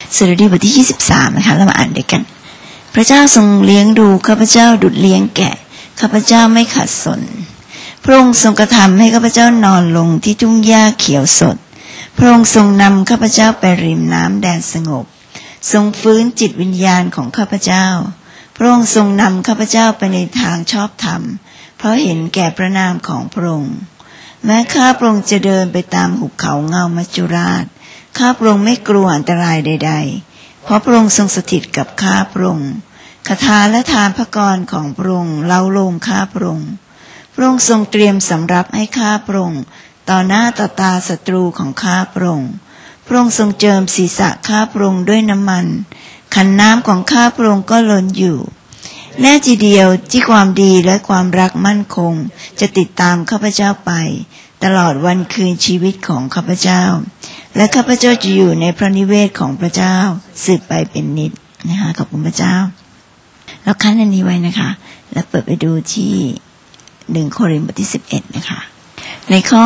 สดุดีบทที่23นะคะเรามาอ่านด้วยกันพระเจ้าทรงเลี้ยงดูข้าพเจ้าดุจเลี้ยงแกะข้าพเจ้าไม่ขัดสนพระองค์ทรงกระทำให้ข้าพเจ้านอนลงที่ทุ่งหญ้าเขียวสดพระองค์ทรงนำข้าพเจ้าไปริมน้ำแดนสงบทรงฟื้นจิตวิญญาณของข้าพเจ้าพระองค์ทรงนำข้าพเจ้าไปในทางชอบธรรมเพราะเห็นแก่พระนามของพระองค์แม้ข้าพระองค์จะเดินไปตามหุบเขาเงามัจจุราชข้าพระองค์ไม่กลัวอันตรายใดๆเพราะพระองค์ทรงสถิตกับข้าพระองค์คาถาและทานพระกรของพระองค์เล้าโลมข้าพระองค์พระองค์ทรงเตรียมสำรับให้ข้าพระองค์ต่อหน้าต่อตาศัตรูของข้าพระองค์พระองค์ทรงเจิมศีรษะข้าพระองค์ด้วยน้ำมันขันน้ำของข้าพระองค์ก็ล้นอยู่แน่ทีเดียวที่ความดีและความรักมั่นคงจะติดตามข้าพเจ้าไปตลอดวันคืนชีวิตของข้าพเจ้าและข้าพเจ้าจะอยู่ในพระนิเวศของพระเจ้าสืบไปเป็นนิจนะคะขอบคุณพระเจ้าเราคั้นอันนี้ไว้นะคะแล้วเปิดไปดูที่1โครินธ์บทที่11นะคะในข้อ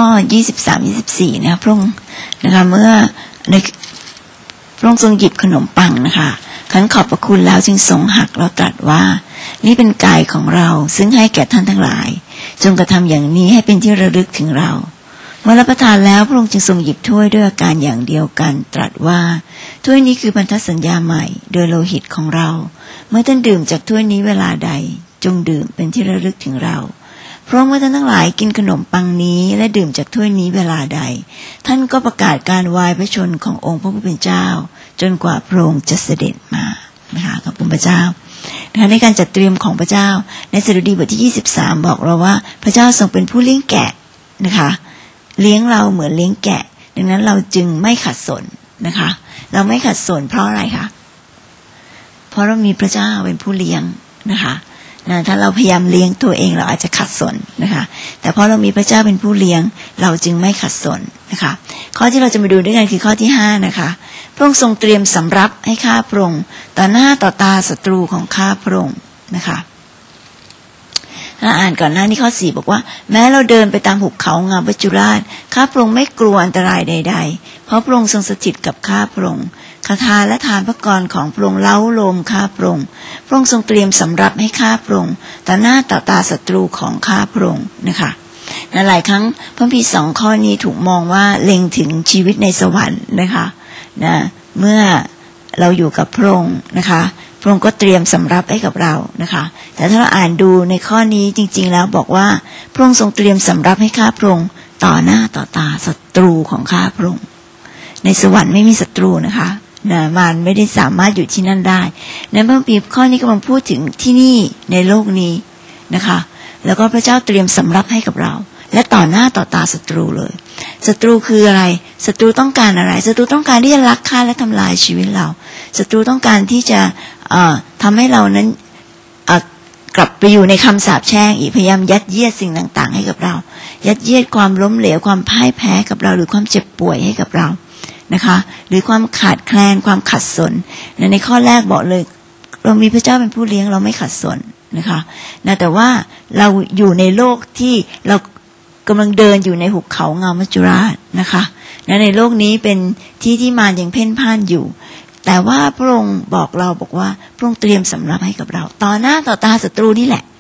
23-24 นะคะพระองค์นะคะเมื่อพระองค์ทรงหยิบขนมปังนะคะขันขอบพระคุณแล้วจึงทรงหักแล้วตรัสว่านี่เป็นกายของเราซึ่งให้แก่ท่านทั้งหลายจงกระทำอย่างนี้ให้เป็นที่ระลึกถึงเราเมื่อรับประทานแล้วพระองค์จึงทรงหยิบถ้วยด้วยอาการอย่างเดียวกันตรัสว่าถ้วยนี้คือพันธสัญญาใหม่โดยโลหิตของเราเมื่อท่านดื่มจากถ้วยนี้เวลาใดจงดื่มเป็นที่ระลึกถึงเราเพราะเมื่อท่านทั้งหลายกินขนมปังนี้และดื่มจากถ้วยนี้เวลาใดท่านก็ประกาศการวายพระชนม์ขององค์พระผู้เป็นเจ้าจนกว่าพระองค์จะเสด็จมานะคะขอบคุณพระเจ้านะคะในการจัดเตรียมของพระเจ้าในสดุดีบทที่23บอกเราว่าพระเจ้าทรงเป็นผู้เลี้ยงแกะนะคะเลี้ยงเราเหมือนเลี้ยงแกะดังนั้นเราจึงไม่ขัดสนนะคะเราไม่ขัดสนเพราะอะไรคะเพราะเรามีพระเจ้าเป็นผู้เลี้ยงนะคะถ้าเราพยายามเลี้ยงตัวเองเราอาจจะขัดสนนะคะแต่เพราะเรามีพระเจ้าเป็นผู้เลี้ยงเราจึงไม่ขัดสนนะคะข้อที่เราจะมาดูด้วยกันคือข้อที่5นะคะพระองค์ทรงเตรียมสำรับให้ข้าพระองค์ต่อหน้าต่อตาศัตรูของข้าพระองค์นะคะถ้าอ่านก่อนหน้านี้ข้อ4บอกว่าแม้เราเดินไปตามหุบเขาเงามัจจุราชข้าพระองค์ไม่กลัวอันตรายใดๆเพราะพระองค์ทรงสถิตกับข้าพระองค์คาถาและทานพระกรของพระองค์เล้าโลมข้าพระองค์พระองค์ทรงเตรียมสำรับให้ข้าพระองค์ต่อหน้าต่อตาศัตรูของข้าพระองค์นะคะหลายครั้งพระคัมภีร์2ข้อนี้ถูกมองว่าเล็งถึงชีวิตในสวรรค์นะคะเมื่อเราอยู่กับพระองค์นะคะพระองค์ก็เตรียมสำรับให้กับเรานะคะแต่ถ้าเราอ่านดูในข้อนี้จริงๆแล้วบอกว่าพระองค์ทรงเตรียมสำรับให้ข้าพระองค์ต่อหน้าต่อตาศัตรูของข้าพระองค์ในสวรรค์ไม่มีศัตรูนะคะมันไม่ได้สามารถอยู่ที่นั่นได้ในพระคัมภีร์ข้อนี้กำลังพูดถึงที่นี่ในโลกนี้นะคะแล้วก็พระเจ้าเตรียมสำรับให้กับเราและต่อหน้าต่อตาศัตรูเลยศัตรูคืออะไรศัตรูต้องการอะไรศัตรูต้องการที่จะลักฆ่าและทำลายชีวิตเราศัตรูต้องการที่จะทำให้เรานั้นกลับไปอยู่ในคำสาปแช่งอีกพยายามยัดเยียดสิ่งต่างๆให้กับเรายัดเยียดความล้มเหลวความพ่ายแพ้กับเราหรือความเจ็บป่วยให้กับเรานะคะหรือความขาดแคลนความขัดสนในข้อแรกบอกเลยเรามีพระเจ้าเป็นผู้เลี้ยงเราไม่ขัดสนนะคะแต่ว่าเราอยู่ในโลกที่เรากำลังเดินอยู่ในหุบเขาเงามัจจุราชนะคะในโลกนี้เป็นที่ที่มารยังเพ่นพ่านอยู่แต่ว่าพระองค์บอกเราบอกว่าพระองค์เตรียมสำรับให้กับเราต่อหน้าต่อตาศัตรูนี่แหละ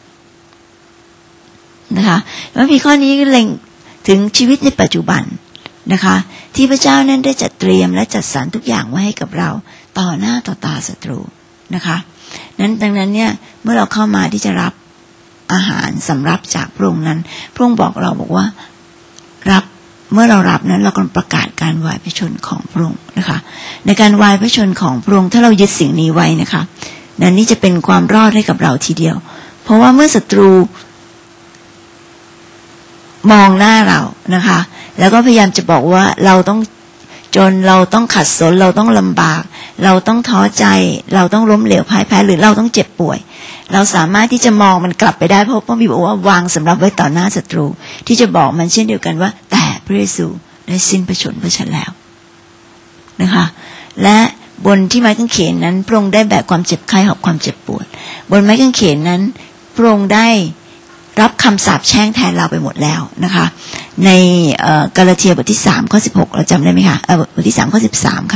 นะคะแล้วมีข้อนี้ก็เล็งถึงชีวิตในปัจจุบันนะคะที่พระเจ้านั้นได้จัดเตรียมและจัดสรรทุกอย่างไว้ให้กับเราต่อหน้าต่อตาศัตรูนะคะดังนั้นเนี่ยเมื่อเราเข้ามาที่จะรับอาหารสำรับจากพระองค์นั้นพระองค์บอกเราบอกว่ารับเมื่อเรารับนั้นเรากำลังประกาศการวายพระชนม์ของพระองค์นะคะในการวายพระชนม์ของพระองค์ถ้าเรายึดสิ่งนี้ไว้นะคะนั่นนี่จะเป็นความรอดให้กับเราทีเดียวเพราะว่าเมื่อศัตรูมองหน้าเรานะคะแล้วก็พยายามจะบอกว่าเราต้องจนเราต้องขัดสนเราต้องลำบากเราต้องท้อใจเราต้องล้มเหลวพ่ายแพ้หรือเราต้องเจ็บป่วยเราสามารถที่จะมองมันกลับไปได้เพราะพระบิดาบอกว่าวางสำรับไว้ต่อหน้าศัตรูที่จะบอกมันเช่นเดียวกันว่าแต่พระเยซูได้สิ้นพระชนม์เพื่อฉันแล้วนะคะและบนที่ไม้กางเขนนั้นพระองค์ได้แบกความเจ็บไข้หอบความเจ็บปวดบนไม้กางเขนนั้นพระองค์ได้รับคำสาปแช่งแทนเราไปหมดแล้วนะคะในกาลาเทียบทที่3ข้อ16เราจำได้ไหมคะบทที่3ข้อ13ค่ะพ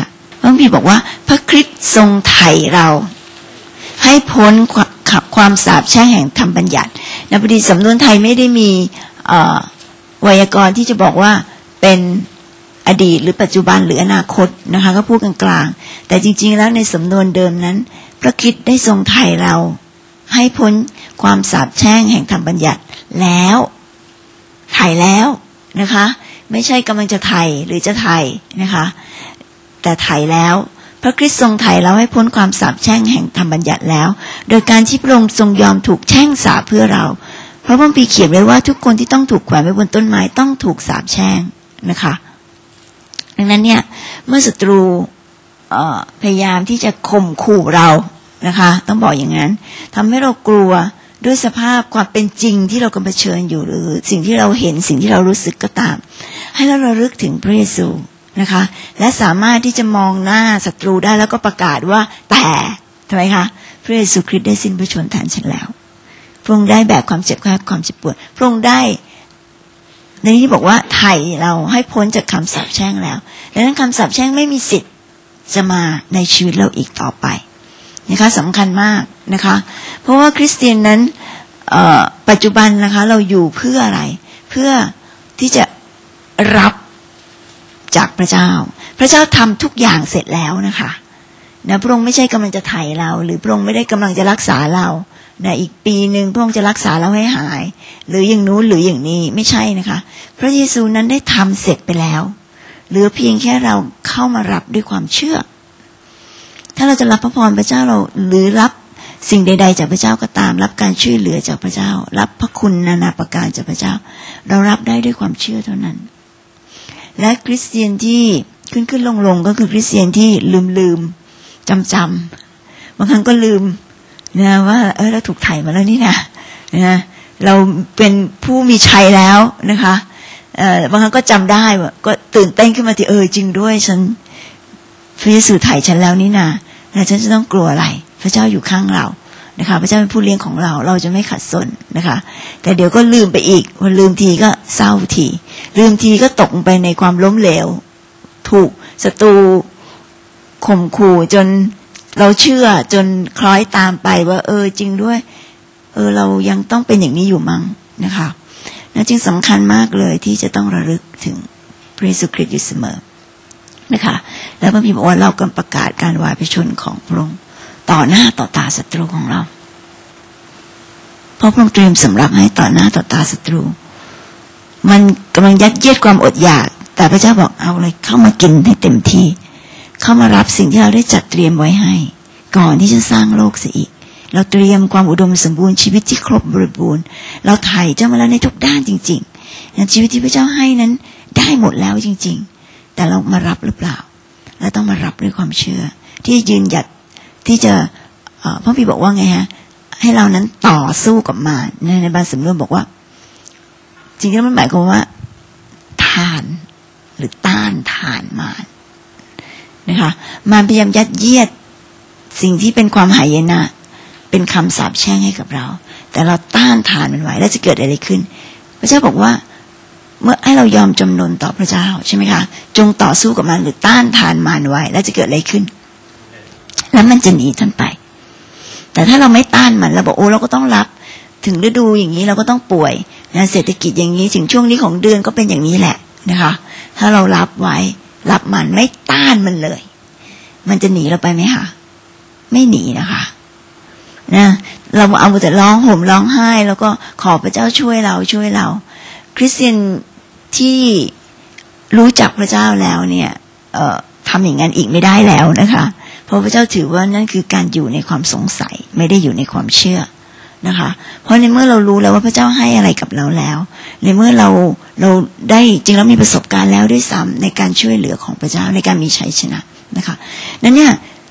พระบิดาบอกว่าพระคริสต์ทรงไถ่เราให้พ้นความสาปแช่งแห่งธรรมบัญญัตินะพอดีสำนวนไทยไม่ได้มีไวยากรณ์ที่จะบอกว่าเป็นอดีตหรือปัจจุบันหรืออนาคตนะคะก็พูดกลางๆแต่จริงๆแล้วในสำนวนเดิมนั้นพระคริสต์ได้ทรงไถ่เราให้พ้นความสาปแช่งแห่งธรรมบัญญัติแล้วไถ่แล้วนะคะไม่ใช่กำลังจะไถ่หรือจะไถ่นะคะแต่ไถ่แล้วพระคริสต์ทรงไถ่เราให้พ้นความสาปแช่งแห่งธรรมบัญญัติแล้วโดยการที่พระองค์ทรงยอมถูกแช่งสาปเพื่อเราเพราะพระคัมภีร์เขียนไว้ว่าทุกคนที่ต้องถูกแขวนไว้บนต้นไม้ต้องถูกสาปแช่งนะคะดังนั้นเนี่ยเมื่อศัตรูพยายามที่จะข่มขู่เรานะคะต้องบอกอย่างนั้นทำให้เรากลัวด้วยสภาพความเป็นจริงที่เรากำลังเผชิญอยู่หรือสิ่งที่เราเห็นสิ่งที่เรารู้สึกก็ตามให้เราระลึกถึงพระเยซูนะคะและสามารถที่จะมองหน้าศัตรูได้แล้วก็ประกาศว่าแต่ทำไมคะพระเยซูคริสต์ได้สิ้นพระชนม์แทนฉันแล้วพระองค์ได้แบกความเจ็บความเจ็บปวดพระองค์ได้ในนี้บอกว่าไถ่เราให้พ้นจากคำสาปแช่งแล้วดังนั้นคำสาปแช่งไม่มีสิทธิ์จะมาในชีวิตเราอีกต่อไปนะคะสำคัญมากนะคะเพราะว่าคริสเตียนนั้นปัจจุบันนะคะเราอยู่เพื่ออะไรเพื่อที่จะรับจากพระเจ้าพระเจ้าทำทุกอย่างเสร็จแล้วนะคะนะพระองค์ไม่ใช่กำลังจะไถ่เราหรือพระองค์ไม่ได้กำลังจะรักษาเรานะอีกปีนึงพระองค์จะรักษาเราให้หายหรืออย่างนู้นหรืออย่างนี้ไม่ใช่นะคะพระเยซูนั้นได้ทำเสร็จไปแล้วเหลือเพียงแค่เราเข้ามารับด้วยความเชื่อถ้าเราจะรับพระพรพระเจ้าเราหรือรับสิ่งใดๆจากพระเจ้าก็ตามรับการช่วยเหลือจากพระเจ้ารับพระคุณนานาประการจากพระเจ้าเรารับได้ด้วยความเชื่อเท่านั้นและคริสเตียนที่ขึ้นลงก็คือคริสเตียนที่ลืมจำบางครั้งก็ลืมนะว่าเราถูกไถ่มาแล้วนี่นะเราเป็นผู้มีชัยแล้วนะคะบางครั้งก็จำได้ก็ตื่นเต้นขึ้นมาที่จริงด้วยฉันพระเยซูไถ่ฉันแล้วนี่นะฉันจะต้องกลัวอะไรพระเจ้าอยู่ข้างเรานะคะพระเจ้าเป็นผู้เลี้ยงของเราเราจะไม่ขัดสนนะคะแต่เดี๋ยวก็ลืมไปอีกพอลืมทีก็เศร้าทีลืมทีก็ตกไปในความล้มเหลวถูกศัตรูข่มขู่จนเราเชื่อจนคล้อยตามไปว่าจริงด้วยเรายังต้องเป็นอย่างนี้อยู่มั้งนะคะนั่นจึงสำคัญมากเลยที่จะต้องระลึกถึงพระเยซูคริสต์อยู่เสมอนะคะแล้วพระบิดาบอกว่าเรากำลังประกาศการวายพระชนของพระองค์ต่อหน้าต่อตาศัตรูของเราเพราะพระองค์เตรียมสำหรับให้ต่อหน้าต่อตาศัตรูมันกำลังยัดเยียดความอดอยากแต่พระเจ้าบอกเอาเลยเข้ามากินให้เต็มที่เข้ามารับสิ่งที่เราได้จัดเตรียมไว้ให้ก่อนที่จะสร้างโลกเสียอีกเราเตรียมความอุดมสมบูรณ์ชีวิตที่ครบบริบูรณ์เราไถ่เจ้ามาแล้วในทุกด้านจริงๆชีวิตที่พระเจ้าให้นั้นได้หมดแล้วจริงๆแต่เรามารับหรือเปล่าเราต้องมารับด้วยความเชื่อที่ยืนหยัดที่จะพระบิดาบอกว่าไงฮะให้เรานั้นต่อสู้กับมารในบางสำนวนบอกว่าจริงๆมันหมายความว่าทานหรือต้านทานมารนะคะมารพยายามยัดเยียดสิ่งที่เป็นความหายนะเป็นคำสาปแช่งให้กับเราแต่เราต้านทานมันไว้แล้วจะเกิดอะไรขึ้นพระเจ้าบอกว่าเมื่อให้เรายอมจำนนต่อพระเจ้าใช่ไหมคะจงต่อสู้กับมันหรือต้านทานมารไว้แล้วจะเกิดอะไรขึ้นแล้วมันจะหนีท่านไปแต่ถ้าเราไม่ต้านมันเราบอกเราก็ต้องรับถึงฤดูอย่างนี้เราก็ต้องป่วยนะเศรษฐกิจอย่างนี้ถึงช่วงนี้ของเดือนก็เป็นอย่างนี้แหละนะคะถ้าเรารับไว้รับมันไม่ต้านมันเลยมันจะหนีเราไปไหมคะไม่หนีนะคะนะเราเอาแต่ร้องห่มร้องไห้แล้วก็ขอพระเจ้าช่วยเราคริสเตียนที่รู้จักพระเจ้าแล้วเนี่ยทำอย่างนั้นอีกไม่ได้แล้วนะคะเพราะพระเจ้าถือว่านั่นคือการอยู่ในความสงสัยไม่ได้อยู่ในความเชื่อนะคะเพราะในเมื่อเรารู้แล้วว่าพระเจ้าให้อะไรกับเราแล้วในเมื่อเราได้จริงแล้วมีประสบการณ์แล้วด้วยซ้ำในการช่วยเหลือของพระเจ้าในการมีชัยชนะนะคะนั้นเนี่ย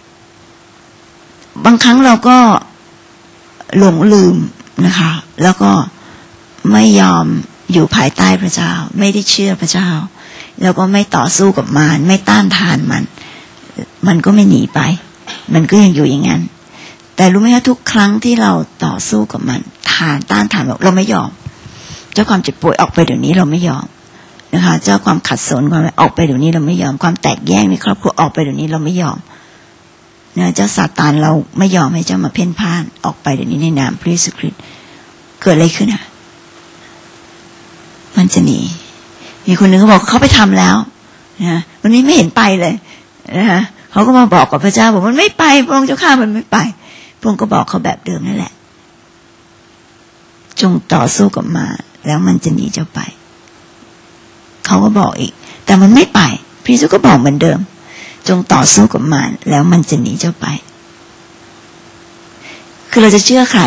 บางครั้งเราก็หลงลืมนะคะแล้วก็ไม่ยอมอยู่ภายใต้พระเจ้าไม่ได้เชื่อพระเจ้าแล้วก็ไม่ต่อสู้กับมารไม่ต้านทานมันก็ไม่หนีไปมันก็ยังอยู่อย่างนั้นแต่รู้ไหมคะทุกครั้งที่เราต่อสู้กับมันต้านทานเราไม่ยอมเจ้าความเจ็บป่วยออกไปเดี๋ยวนี้เราไม่ยอมนะคะเจ้าความขัดสนความออกไปเดี๋ยวนี้เราไม่ยอมความแตกแยกในครอบครัวออกไปเดี๋ยวนี้เราไม่ยอมนะเจ้าซาตานเราไม่ยอมให้เจ้ามาเพ่นพ่านออกไปเดี๋ยวนี้ในนามพระเยซูคริสต์เกิดอะไรขึ้นอ่ะมันจะหนีมีคนหนึ่งเขาบอกเขาไปทำแล้วนะวันนี้ไม่เห็นไปเลยนะคะเขาก็มาบอกกับพระเจ้าบอกมันไม่ไปพระองค์เจ้าข้ามันไม่ไปพระองค์ก็บอกเขาแบบเดิมนั่นแหละจงต่อสู้กับมารแล้วมันจะหนีเจ้าไปเขาก็บอกอีกแต่มันไม่ไปพระเยซูก็บอกเหมือนเดิมจงต่อสู้กับมารแล้วมันจะหนีเจ้าไปคือเราจะเชื่อใคร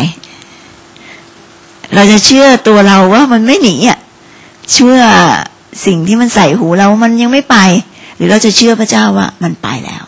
เราจะเชื่อตัวเราว่ามันไม่หนีอ่ะเชื่อสิ่งที่มันใส่หูเรามันยังไม่ไปหรือเราจะเชื่อพระเจ้าว่ามันไปแล้ว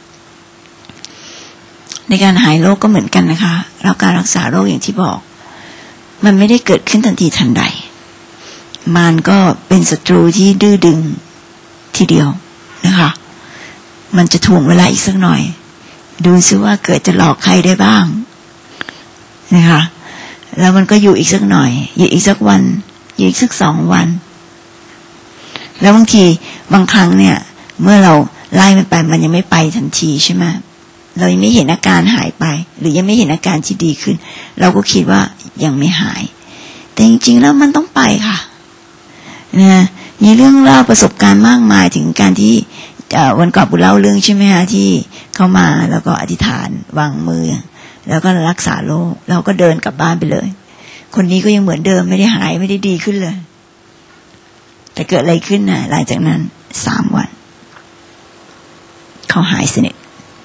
ในการหายโรคก็เหมือนกันนะคะแล้วการรักษาโรคอย่างที่บอกมันไม่ได้เกิดขึ้นทันทีทันใดมันก็เป็นศัตรูที่ดื้อดึงทีเดียวนะคะมันจะถ่วงเวลาอีกสักหน่อยดูซิว่าเกิดจะหลอกใครได้บ้างนะคะแล้วมันก็อยู่อีกสักหน่อยอยู่อีกสักวันอยู่อีกสัก2 วันแล้วบางทีบางครั้งเนี่ยเมื่อเราไล่มันไปมันยังไม่ไปทันทีใช่ไหมเรายังไม่เห็นอาการหายไปหรือยังไม่เห็นอาการที่ดีขึ้นเราก็คิดว่ายังไม่หายแต่จริงๆแล้วมันต้องไปค่ะนะมีเรื่องเล่าประสบการณ์มากมายถึงการที่วันก่อนบุญเล่าเรื่องใช่ไหมคะที่เข้ามาแล้วก็อธิษฐานวางมือแล้วก็รักษาโรคเราก็เดินกลับบ้านไปเลยคนนี้ก็ยังเหมือนเดิมไม่ได้หายไม่ได้ดีขึ้นเลยแต่เกิดอะไรขึ้นนะหลังจากนั้น3 วันเขาหายสนิท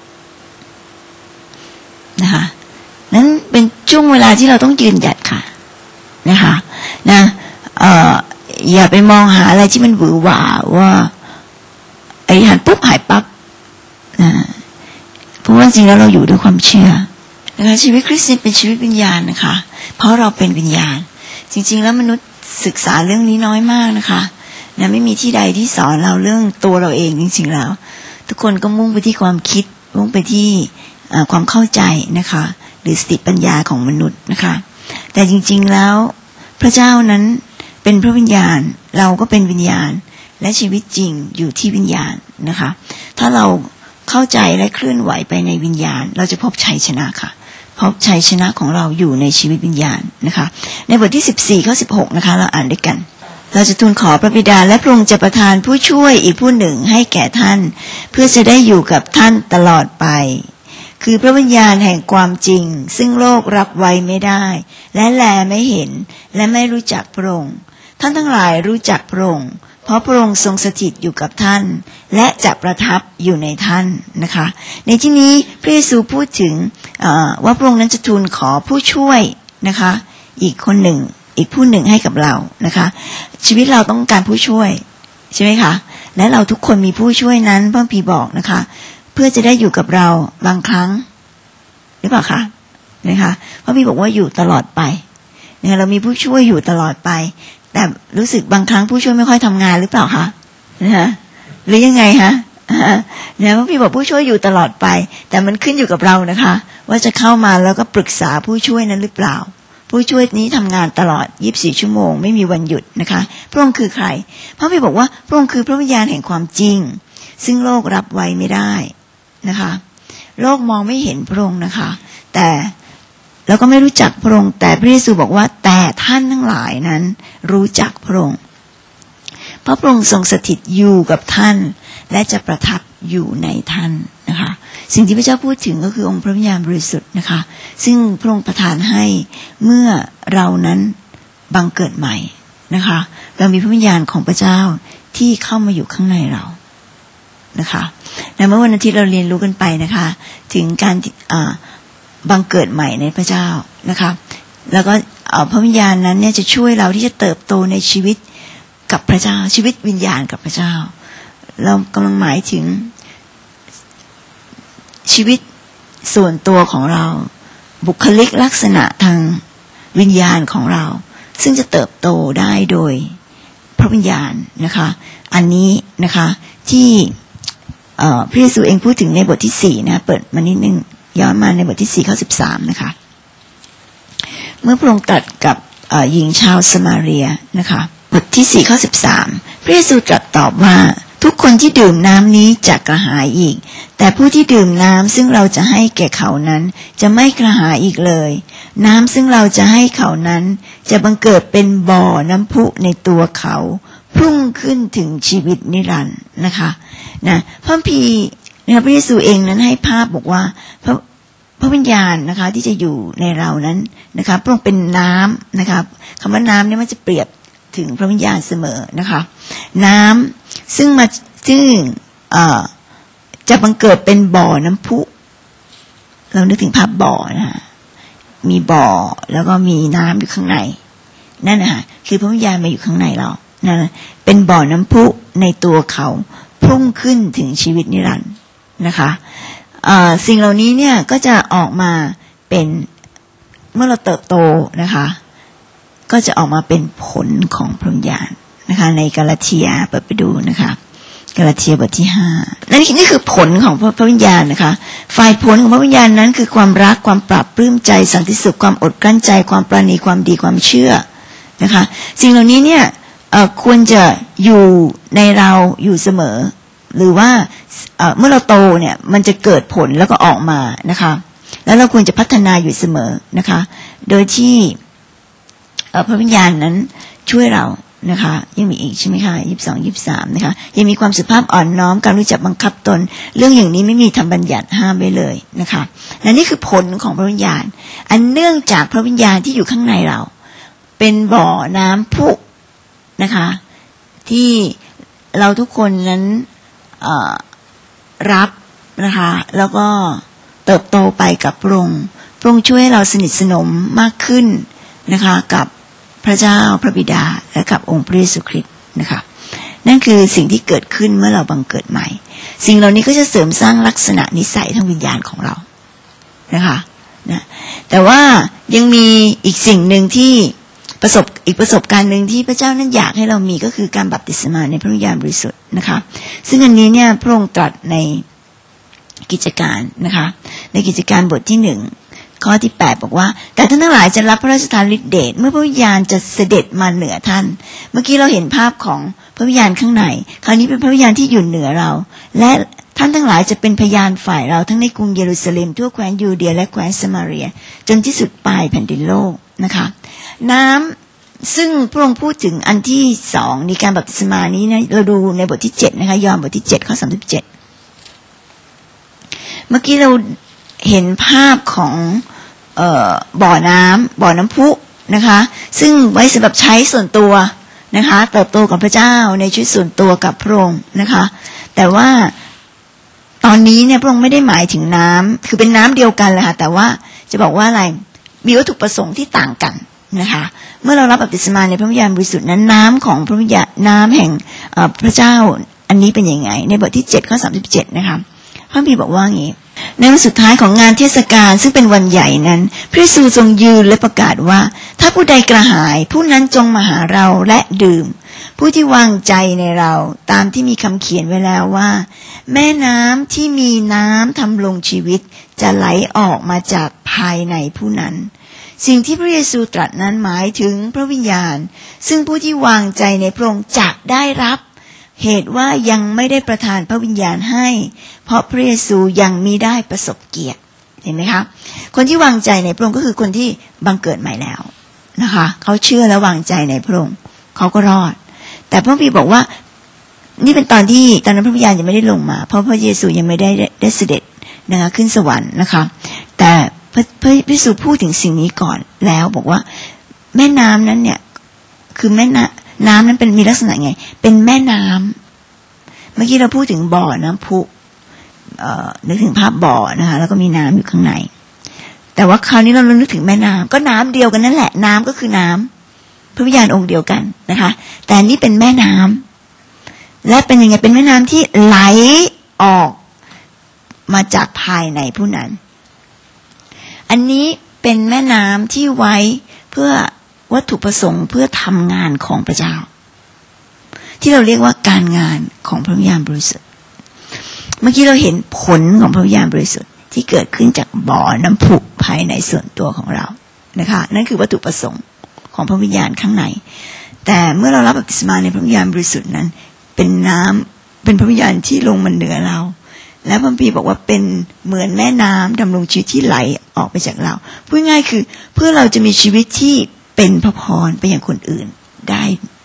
นะคะนั้นเป็นช่วงเวลาที่เราต้องยืนหยัดค่ะนะคะนะอย่าไปมองหาอะไรที่มันหวือหวาว่าไอ้หันปุ๊บหายปั๊บนะเพราะว่าจริงแล้วเราอยู่ด้วยความเชื่อนะคะชีวิตคริสเตียนเป็นชีวิตวิญญาณนะคะเพราะเราเป็นวิญญาณจริงๆแล้วมนุษย์ศึกษาเรื่องนี้น้อยมากนะคะนะไม่มีที่ใดที่สอนเราเรื่องตัวเราเองจริงๆแล้วทุกคนก็มุ่งไปที่ความคิดมุ่งไปที่ความเข้าใจนะคะหรือสติปัญญาของมนุษย์นะคะแต่จริงๆแล้วพระเจ้านั้นเป็นพระวิญญาณเราก็เป็นวิญญาณและชีวิตจริงอยู่ที่วิญญาณนะคะถ้าเราเข้าใจและเคลื่อนไหวไปในวิญญาณเราจะพบชัยชนะค่ะพบชัยชนะของเราอยู่ในชีวิตวิญญาณนะคะในบทที่14ข้อ16นะคะเราอ่านด้วยกันเราจะทูลขอพระบิดาและพระองค์จะประทานผู้ช่วยอีกผู้หนึ่งให้แก่ท่านเพื่อจะได้อยู่กับท่านตลอดไปคือพระวิญญาณแห่งความจริงซึ่งโลกรับไว้ไม่ได้และแลไม่เห็นและไม่รู้จักพระองค์ท่านทั้งหลายรู้จักพระองค์เพราะพระองค์ทรงสถิตอยู่กับท่านและจะประทับอยู่ในท่านนะคะในที่นี้พระเยซูพูดถึงว่าพระองค์นั้นจะทูลขอผู้ช่วยนะคะอีกคนหนึ่งอีกผู้หนึ่งให้กับเรานะคะชีวิตเราต้องการผู้ช่วยใช่ไหมคะและเราทุกคนมีผู้ช่วยนั้นพระคัมภีร์บอกนะคะเพื่อจะได้อยู่กับเราบางครั้งหรือเปล่าคะนะคะพระคัมภีร์บอกว่าอยู่ตลอดไปเนี่ยเรามีผู้ช่วยอยู่ตลอดไปแต่รู้สึกบางครั้งผู้ช่วยไม่ค่อยทำงานหรือเปล่าคะนะคะหรือยังไงคะเนี่ยพระคัมภีร์บอกผู้ช่วยอยู่ตลอดไปแต่มันขึ้นอยู่กับเรานะคะว่าจะเข้ามาแล้วก็ปรึกษาผู้ช่วยนั้นหรือเปล่าผู้ช่วยนี้ทำงานตลอด24 ชั่วโมงไม่มีวันหยุดนะคะพระองค์คือใครพระคัมภีร์บอกว่าพระองค์คือพระวิญญาณแห่งความจริงซึ่งโลกรับไว้ไม่ได้นะคะโลกมองไม่เห็นพระองค์นะคะแต่แล้วก็ไม่รู้จักพระองค์แต่พระเยซูบอกว่าแต่ท่านทั้งหลายนั้นรู้จักพระองค์เพราะพระองค์ทรงสถิตอยู่กับท่านและจะประทับอยู่ในท่านนะคะสิ่งที่พระเจ้าพูดถึงก็คือองค์พระวิญญาณบริสุทธิ์นะคะซึ่งพระองค์ประทานให้เมื่อเรานั้นบังเกิดใหม่นะคะเรามีพระวิญญาณของพระเจ้าที่เข้ามาอยู่ข้างในเรานะคะในเมื่อวันอาทิตย์เราเรียนรู้กันไปนะคะถึงการบังเกิดใหม่ในพระเจ้านะคะแล้วก็พระวิญญาณนั้นเนี่ยจะช่วยเราที่จะเติบโตในชีวิตกับพระเจ้าชีวิตวิญญาณกับพระเจ้าเรากำลังหมายถึงชีวิตส่วนตัวของเราบุคลิกลักษณะทางวิญญาณของเราซึ่งจะเติบโตได้โดยพระวิญญาณนะคะอันนี้นะคะที่พระเยซูเองพูดถึงในบทที่4นะเปิดมานิดนึงย้อนมาในบทที่4ข้อ13นะคะเมื่อพระองค์ตรัสกับหญิงชาวสมาเรียนะคะบทที่4ข้อ13พระเยซูตรัสตอบว่าทุกคนที่ดื่มน้ำนี้จะกระหายอีกแต่ผู้ที่ดื่มน้ำซึ่งเราจะให้แก่เขานั้นจะไม่กระหายอีกเลยน้ำซึ่งเราจะให้เขานั้นจะบังเกิดเป็นบ่อน้ำพุในตัวเขาพุ่งขึ้นถึงชีวิตนิรันดร์นะคะนะพระคัมภีร์พระเยซูเองนั้นให้ภาพบอกว่าพระวิญญาณนะคะที่จะอยู่ในเรานั้นนะคะพระองค์เป็นน้ำนะคะคำว่าน้ำเนี่ยมันจะเปรียบถึงพระวิญญาณเสมอนะคะน้ำซึ่งจะบังเกิดเป็นบ่อน้ำพุเรานึกถึงภาพบ่อนะคะมีบ่อแล้วก็มีน้ำอยู่ข้างในนั่นนะคะคือพระวิญญาณมาอยู่ข้างในเรานั่นเป็นบ่อน้ำพุในตัวเขาพุ่งขึ้นถึงชีวิตนิรันดร์นะคะสิ่งเหล่านี้เนี่ยก็จะออกมาเป็นเมื่อเราเติบโตนะคะก็จะออกมาเป็นผลของพระวิญญาณนะคะในกาลาเทียเปิดไปดูนะคะกาลาเทียบทที่5นี่คือผลของพระวิญญาณนะคะฝ่ายผลของพระวิญญาณนั้นคือความรักความปราบปลื้มใจสันติสุขความอดกลั้นใจความปราณีความดีความเชื่อนะคะสิ่งเหล่านี้เนี่ยควรจะอยู่ในเราอยู่เสมอหรือว่าเมื่อเราโตเนี่ยมันจะเกิดผลแล้วก็ออกมานะคะแล้วเราควรจะพัฒนาอยู่เสมอนะคะโดยที่พระวิญญาณนั้นช่วยเรานะคะยังมีอีกใช่ไหมคะ22 23นะคะยังมีความสุภาพอ่อนน้อมการรู้จักบังคับตนเรื่องอย่างนี้ไม่มีธรรมบัญญัติห้ามไว้เลยนะคะและนี่คือผลของพระวิญญาณอันเนื่องจากพระวิญญาณที่อยู่ข้างในเราเป็นบ่อน้ำพุนะคะที่เราทุกคนนั้นรับนะคะแล้วก็เติบโตไปกับพระองค์ช่วยให้เราสนิทสนมมากขึ้นนะคะกับพระเจ้าพระบิดาและกับองค์พระเยซูคริสต์นะคะนั่นคือสิ่งที่เกิดขึ้นเมื่อเราบังเกิดใหม่สิ่งเหล่านี้ก็จะเสริมสร้างลักษณะนิสัยทางวิญญาณของเรานะคะนะแต่ว่ายังมีอีกสิ่งหนึ่งที่ประสบการณ์หนึ่งที่พระเจ้านั้นอยากให้เรามีก็คือการบัพติศมาในพระวิญญาณบริสุทธิ์นะคะซึ่งอันนี้เนี่ยพระองค์ตรัสในกิจการนะคะในกิจการบทที่1ข้อที่8บอกว่าแต่ท่านทั้งหลายจะรับพระราชทานฤทธิเดชเมื่อพระวิญญาณจะเสด็จมาเหนือท่านเมื่อกี้เราเห็นภาพของพระวิญญาณข้างในคราวนี้เป็นพระวิญญาณที่อยู่เหนือเราและท่านทั้งหลายจะเป็นพยานฝ่ายเราทั้งในกรุงเยรูซาเล็มทั่วแคว้นยูเดียและแคว้นสมาเรียจนที่สุดปลายแผ่นดินโลกนะคะน้ำซึ่งพระองค์พูดถึงอันที่2ในการบัพติศมานี้นะเราดูในบทที่7นะคะยอห์นบทที่7ข้อ37เมื่อกี้เราเห็นภาพของบ่อน้ำพุนะคะซึ่งไว้สำหรับใช้ส่วนตัวนะคะเติบโตกับพระเจ้าในชีวิตส่วนตัวกับพระองค์นะคะแต่ว่าตอนนี้เนี่ยพระองค์ไม่ได้หมายถึงน้ำคือเป็นน้ำเดียวกันเลยค่ะแต่ว่าจะบอกว่าอะไรมีวัตถุประสงค์ที่ต่างกันนะคะเมื่อเรารับบัพติศมาในพระวิญญาณบริสุทธิ์นั้นน้ำของพระวิญญาณน้ำแห่งพระเจ้าอันนี้เป็นยังไงในบทที่7ข้อ37นะคะพระคัมภีร์บอกว่าอย่างนี้ในวันสุดท้ายของงานเทศกาลซึ่งเป็นวันใหญ่นั้นพระเยซูทรงยืนและประกาศว่าถ้าผู้ใดกระหายผู้นั้นจงมาหาเราและดื่มผู้ที่วางใจในเราตามที่มีคำเขียนไว้แล้วว่าแม่น้ำที่มีน้ำทำลงชีวิตจะไหลออกมาจากภายในผู้นั้นสิ่งที่พระเยซูตรัสนั้นหมายถึงพระวิญญาณซึ่งผู้ที่วางใจในพระองค์จะได้รับเหตุว่ายังไม่ได้ประทานพระวิญญาณให้เพราะพระเยซูยังมิได้ประสบเกียรติเห็นไหมคะคนที่วางใจในพระองค์ก็คือคนที่บังเกิดใหม่แล้วนะคะเขาเชื่อและวางใจในพระองค์เขาก็รอดแต่พระบิดาบอกว่านี่เป็นตอนนั้นพระวิญญาณยังไม่ได้ลงมาเพราะพระเยซูยังไม่ได้เสด็จนะคะขึ้นสวรรค์นะคะแต่พระเยซูพูดถึงสิ่งนี้ก่อนแล้วบอกว่าแม่น้ำนั้นเนี่ยคือแม่น้ำนั้นเป็นมีลักษณะไงเป็นแม่น้ำเมื่อกี้เราพูดถึงบ่อน้ำพุนึกถึงภาพบ่อนะคะแล้วก็มีน้ำอยู่ข้างในแต่ว่าคราวนี้เรานึกถึงแม่น้ำก็น้ำเดียวกันนั่นแหละน้ำก็คือน้ำพระวิญญาณองค์เดียวกันนะคะแต่นี่เป็นแม่น้ำและเป็นยังไงเป็นแม่น้ำที่ไหลออกมาจากภายในผู้นั้นอันนี้เป็นแม่น้ำที่ไว้เพื่อวัตถุประสงค์เพื่อทำงานของพระเจ้าที่เราเรียกว่าการงานของพระวิญญาณบริสุทธิ์เมื่อกี้เราเห็นผลของพระวิญญาณบริสุทธิ์ที่เกิดขึ้นจากบ่อน้ำพุภายในส่วนตัวของเรานะคะนั่นคือวัตถุประสงค์ของพระวิญญาณข้างในแแต่เมื่อเรารับบัพติศมาในพระวิญญาณบริสุทธิ์นั้นเป็นน้ำเป็นพระวิญญาณที่ลงมาเหนือเราและพระคัมภีร์บอกว่าเป็นเหมือนแม่น้ำดำรงชีวิตที่ไหลออกไปจากเราพูดง่ายคือเพื่อเราจะมีชีวิตที่เป็นพระพรไปอย่างคนอื่นได้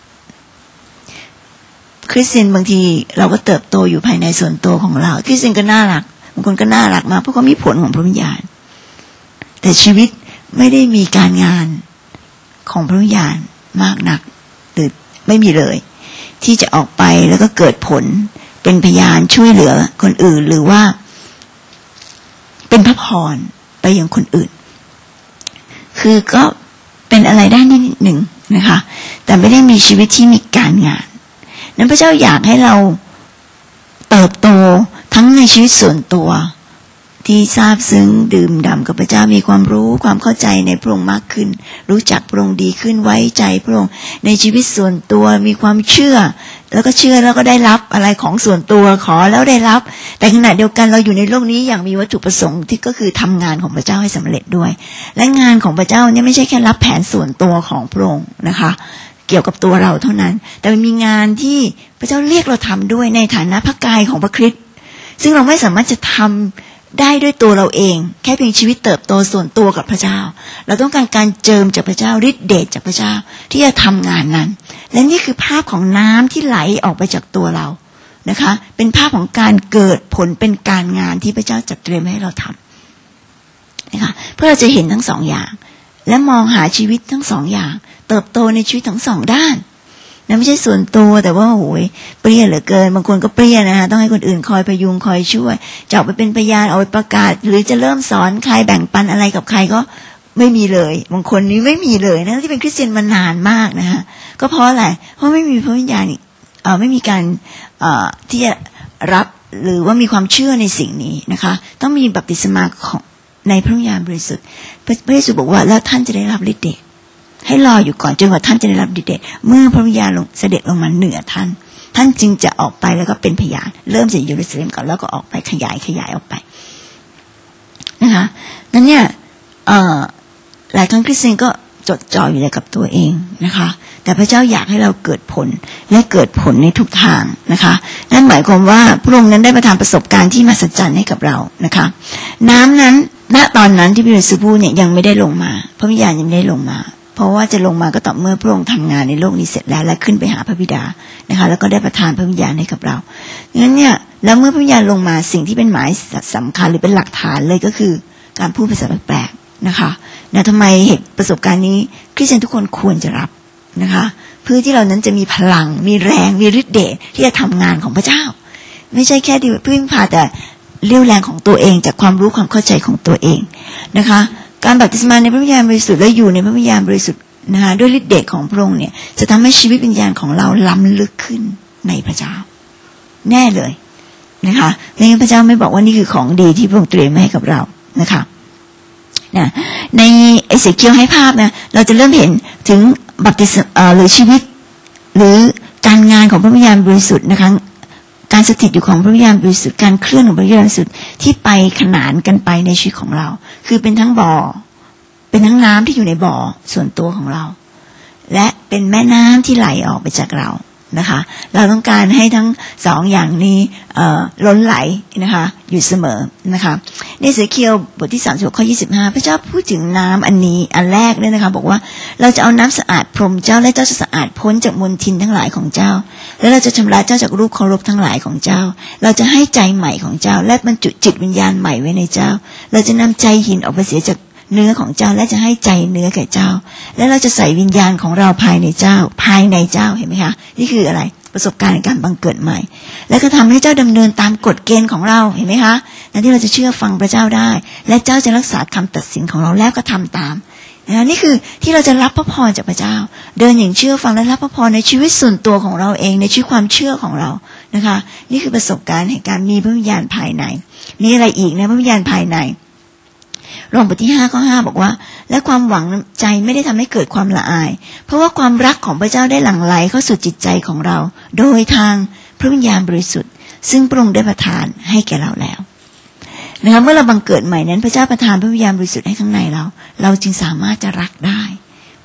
คริสเตียนบางทีเราก็เติบโตอยู่ภายในส่วนตัวของเราคริสเตียนก็น่ารักบางคนก็น่ารักมากเพราะเขามีผลของพระวิญญาณแต่ชีวิตไม่ได้มีการงานของพระวิญญาณมากนักหรือไม่มีเลยที่จะออกไปแล้วก็เกิดผลเป็นพยานช่วยเหลือคนอื่นหรือว่าเป็นพระพรไปยังคนอื่นคือก็เป็นอะไรได้นิดหนึ่งนะคะแต่ไม่ได้มีชีวิตที่มีการงานนั้นพระเจ้าอยากให้เราเติบโตทั้งในชีวิตส่วนตัวที่ซาบซึ้งดื่มด่ำกับพระเจ้ามีความรู้ความเข้าใจในพระองค์มากขึ้นรู้จักพระองค์ดีขึ้นไว้ใจพระองค์ในชีวิตส่วนตัวมีความเชื่อแล้วก็เชื่อแล้วก็ได้รับอะไรของส่วนตัวขอแล้วได้รับแต่ขณะเดียวกันเราอยู่ในโลกนี้อย่างมีวัตถุประสงค์ที่ก็คือทำงานของพระเจ้าให้สำเร็จด้วยและงานของพระเจ้าเนี่ยไม่ใช่แค่รับแผนส่วนตัวของพระองค์นะคะเกี่ยวกับตัวเราเท่านั้นแต่มันมีงานที่พระเจ้าเรียกเราทำด้วยในฐานะพระกายของพระคริสต์ซึ่งเราไม่สามารถจะทำได้ด้วยตัวเราเองแค่เพียงชีวิตเติบโตส่วนตัวกับพระเจ้าเราต้องการการเจิมจากพระเจ้าฤทธิ์เดชจากพระเจ้าที่จะทำงานนั้นและนี่คือภาพของน้ำที่ไหลออกไปจากตัวเรานะคะเป็นภาพของการเกิดผลเป็นการงานที่พระเจ้าจัดเตรียมให้เราทำนะคะเพื่อเราจะเห็นทั้งสองอย่างและมองหาชีวิตทั้งสองอย่างเติบโตในชีวิตทั้งสองด้านนะไม่ใช่ส่วนตัวแต่ว่าโอ้ยเปรี้ยเหลือเกินบางคนก็เปรี้ยนะคะต้องให้คนอื่นคอยพยุงคอยช่วยจะออกไปเป็นพยานเอาไปประกาศหรือจะเริ่มสอนใครแบ่งปันอะไรกับใครก็ไม่มีเลยบางคนนี้ไม่มีเลยนะที่เป็นคริสเตียนมานานมากนะคะก็เพราะอะไรเพราะไม่มีพระวิญญาณไม่มีการที่จะรับหรือว่ามีความเชื่อในสิ่งนี้นะคะต้องมีบัพติศมาของในพระวิญญาณบริสุทธิ์พระเยซูบอกว่าแล้วท่านจะได้รับฤทธิ์เดชให้รออยู่ก่อนจนกว่าท่านจะได้รับฤทธิ์เดชเมื่อพระวิญญาณเสด็จลงมาเหนือท่านจึงจะออกไปแล้วก็เป็นพยานเริ่มจากเยรูซาเล็มก่อนแล้วก็ออกไปขยายออกไปนะคะนั้นเนี่ยหลายครั้งคริสเตียนก็จดจ่ออยู่แต่กับตัวเองนะคะแต่พระเจ้าอยากให้เราเกิดผลและเกิดผลในทุกทางนะคะนั่นหมายความว่าพระองค์นั้นได้ประทานประสบการณ์ที่มหัศจรรย์ให้กับเรานะคะน้ำนั้นณตอนนั้นที่พระเยซูพูดเนี่ยยังไม่ได้ลงมาพระวิญญาณยังไม่ได้ลงมาเพราะว่าจะลงมาก็ต่อเมื่อพระองค์ทำงานในโลกนี้เสร็จแล้วและขึ้นไปหาพระบิดานะคะแล้วก็ได้ประทานพระวิญญาณให้กับเรางั้นเนี่ยแล้วเมื่อพระวิญญาณลงมาสิ่งที่เป็นหมายสำคัญหรือเป็นหลักฐานเลยก็คือการพูดภาษาแปลกๆนะคะทำไมเหตุประสบการณ์นี้คริสเตียนทุกคนควรจะรับนะคะเพื่อที่เรานั้นจะมีพลังมีแรงมีฤทธิ์เดชที่จะทำงานของพระเจ้าไม่ใช่แค่พึ่งพาแต่เรี่ยวแรงของตัวเองจากความรู้ความเข้าใจของตัวเองนะคะการบัพติศมาในพระวิญญาณบริสุทธิ์และอยู่ในพระวิญญาณบริสุทธิ์นะคะด้วยฤทธิ์เดชของพระองค์เนี่ยจะทำให้ชีวิตวิญญาณของเราล้ำลึกขึ้นในพระเจ้าแน่เลยนะคะในพระเจ้าไม่บอกว่านี่คือของดีที่พระองค์เตรียมให้กับเรานะคะในเอเสเคียลให้ภาพนะเราจะเริ่มเห็นถึงบัพติศมาหรือชีวิตหรือการงานของพระวิญญาณบริสุทธิ์นะคะการสถิตอยู่ของพระวิญญาณบริสุทธิ์การเคลื่อนของพระวิญญาณบริสุทธิ์ที่ไปขนานกันไปในชีวิตของเราคือเป็นทั้งบ่อเป็นทั้งน้ำที่อยู่ในบ่อส่วนตัวของเราและเป็นแม่น้ำที่ไหลออกไปจากเรานะคะเราต้องการให้ทั้งสองอย่างนี้ล้นไหลนะคะอยู่เสมอนะคะในเอเสเคียลบทที่36ข้อ25พระเจ้าพูดถึงน้ำอันนี้อันแรกเลยนะคะบอกว่าเราจะเอาน้ำสะอาดพรมเจ้าและเจ้าจะสะอาดพ้นจากมลทินทั้งหลายของเจ้าและเราจะชำระเจ้าจากรูปเคารพทั้งหลายของเจ้าเราจะให้ใจใหม่ของเจ้าและบรรจุจิตวิญญาณใหม่ไว้ในเจ้าเราจะนำใจหินออกไปเสียจากเนื้อของเจ้าและจะให้ใจเนื้อแก่เจ้าและเราจะใส่วิญญาณของเราภายในเจ้าเห็นไหมคะนี่คืออะไรประสบการณ์ในการบังเกิดใหม่และก็ทำให้เจ้าดำเนินตามกฎเกณฑ์ของเราเห็นไหมคะนั่นที่เราจะเชื่อฟังพระเจ้าได้และเจ้าจะรักษาคำตัดสินของเราแล้วก็ทำตามนี่คือที่เราจะรับพระพรจากพระเจ้าเดินอย่างเชื่อฟังและรับพระพรในชีวิตส่วนตัวของเราเองในชีวิตความเชื่อของเรานะคะนี่คือประสบการณ์แห่งการมีพระวิญญาณภายในมีอะไรอีกนะพระวิญญาณภายในโรมบทที่5ข้อ5บอกว่าและความหวังใจไม่ได้ทำให้เกิดความละอายเพราะว่าความรักของพระเจ้าได้หลั่งไหลเข้าสู่จิตใจของเราโดยทางพระวิญญาณบริสุทธิ์ซึ่งพระองค์ได้ประทานให้แก่เราแล้วนะคะเมื่อเราบังเกิดใหม่นั้นพระเจ้าประทานพระวิญญาณบริสุทธิ์ให้ข้างในเราจึงสามารถจะรักได้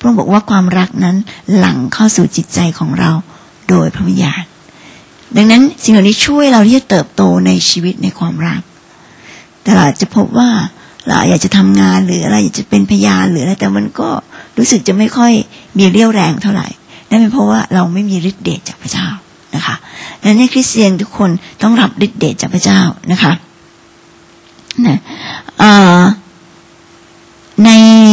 พระองค์บอกว่าความรักนั้นหลั่งเข้าสู่จิตใจของเราโดยพระวิญญาณดังนั้นสิ่งเหล่านี้ช่วยเราที่จะเติบโตในชีวิตในความรักแต่เราจะพบว่าเราอยากจะทำงานหรืออะไรอยากจะเป็นพยานหรืออะไรแต่มันก็รู้สึกจะไม่ค่อยมีเรี่ยวแรงเท่าไหร่นั่นเป็นเพราะว่าเราไม่มีฤทธิ์เดชจากพระเจ้านะคะดังนั้นคริสเตียนทุกคนต้องรับฤทธิ์เดชจากพระเจ้านะคะนะใน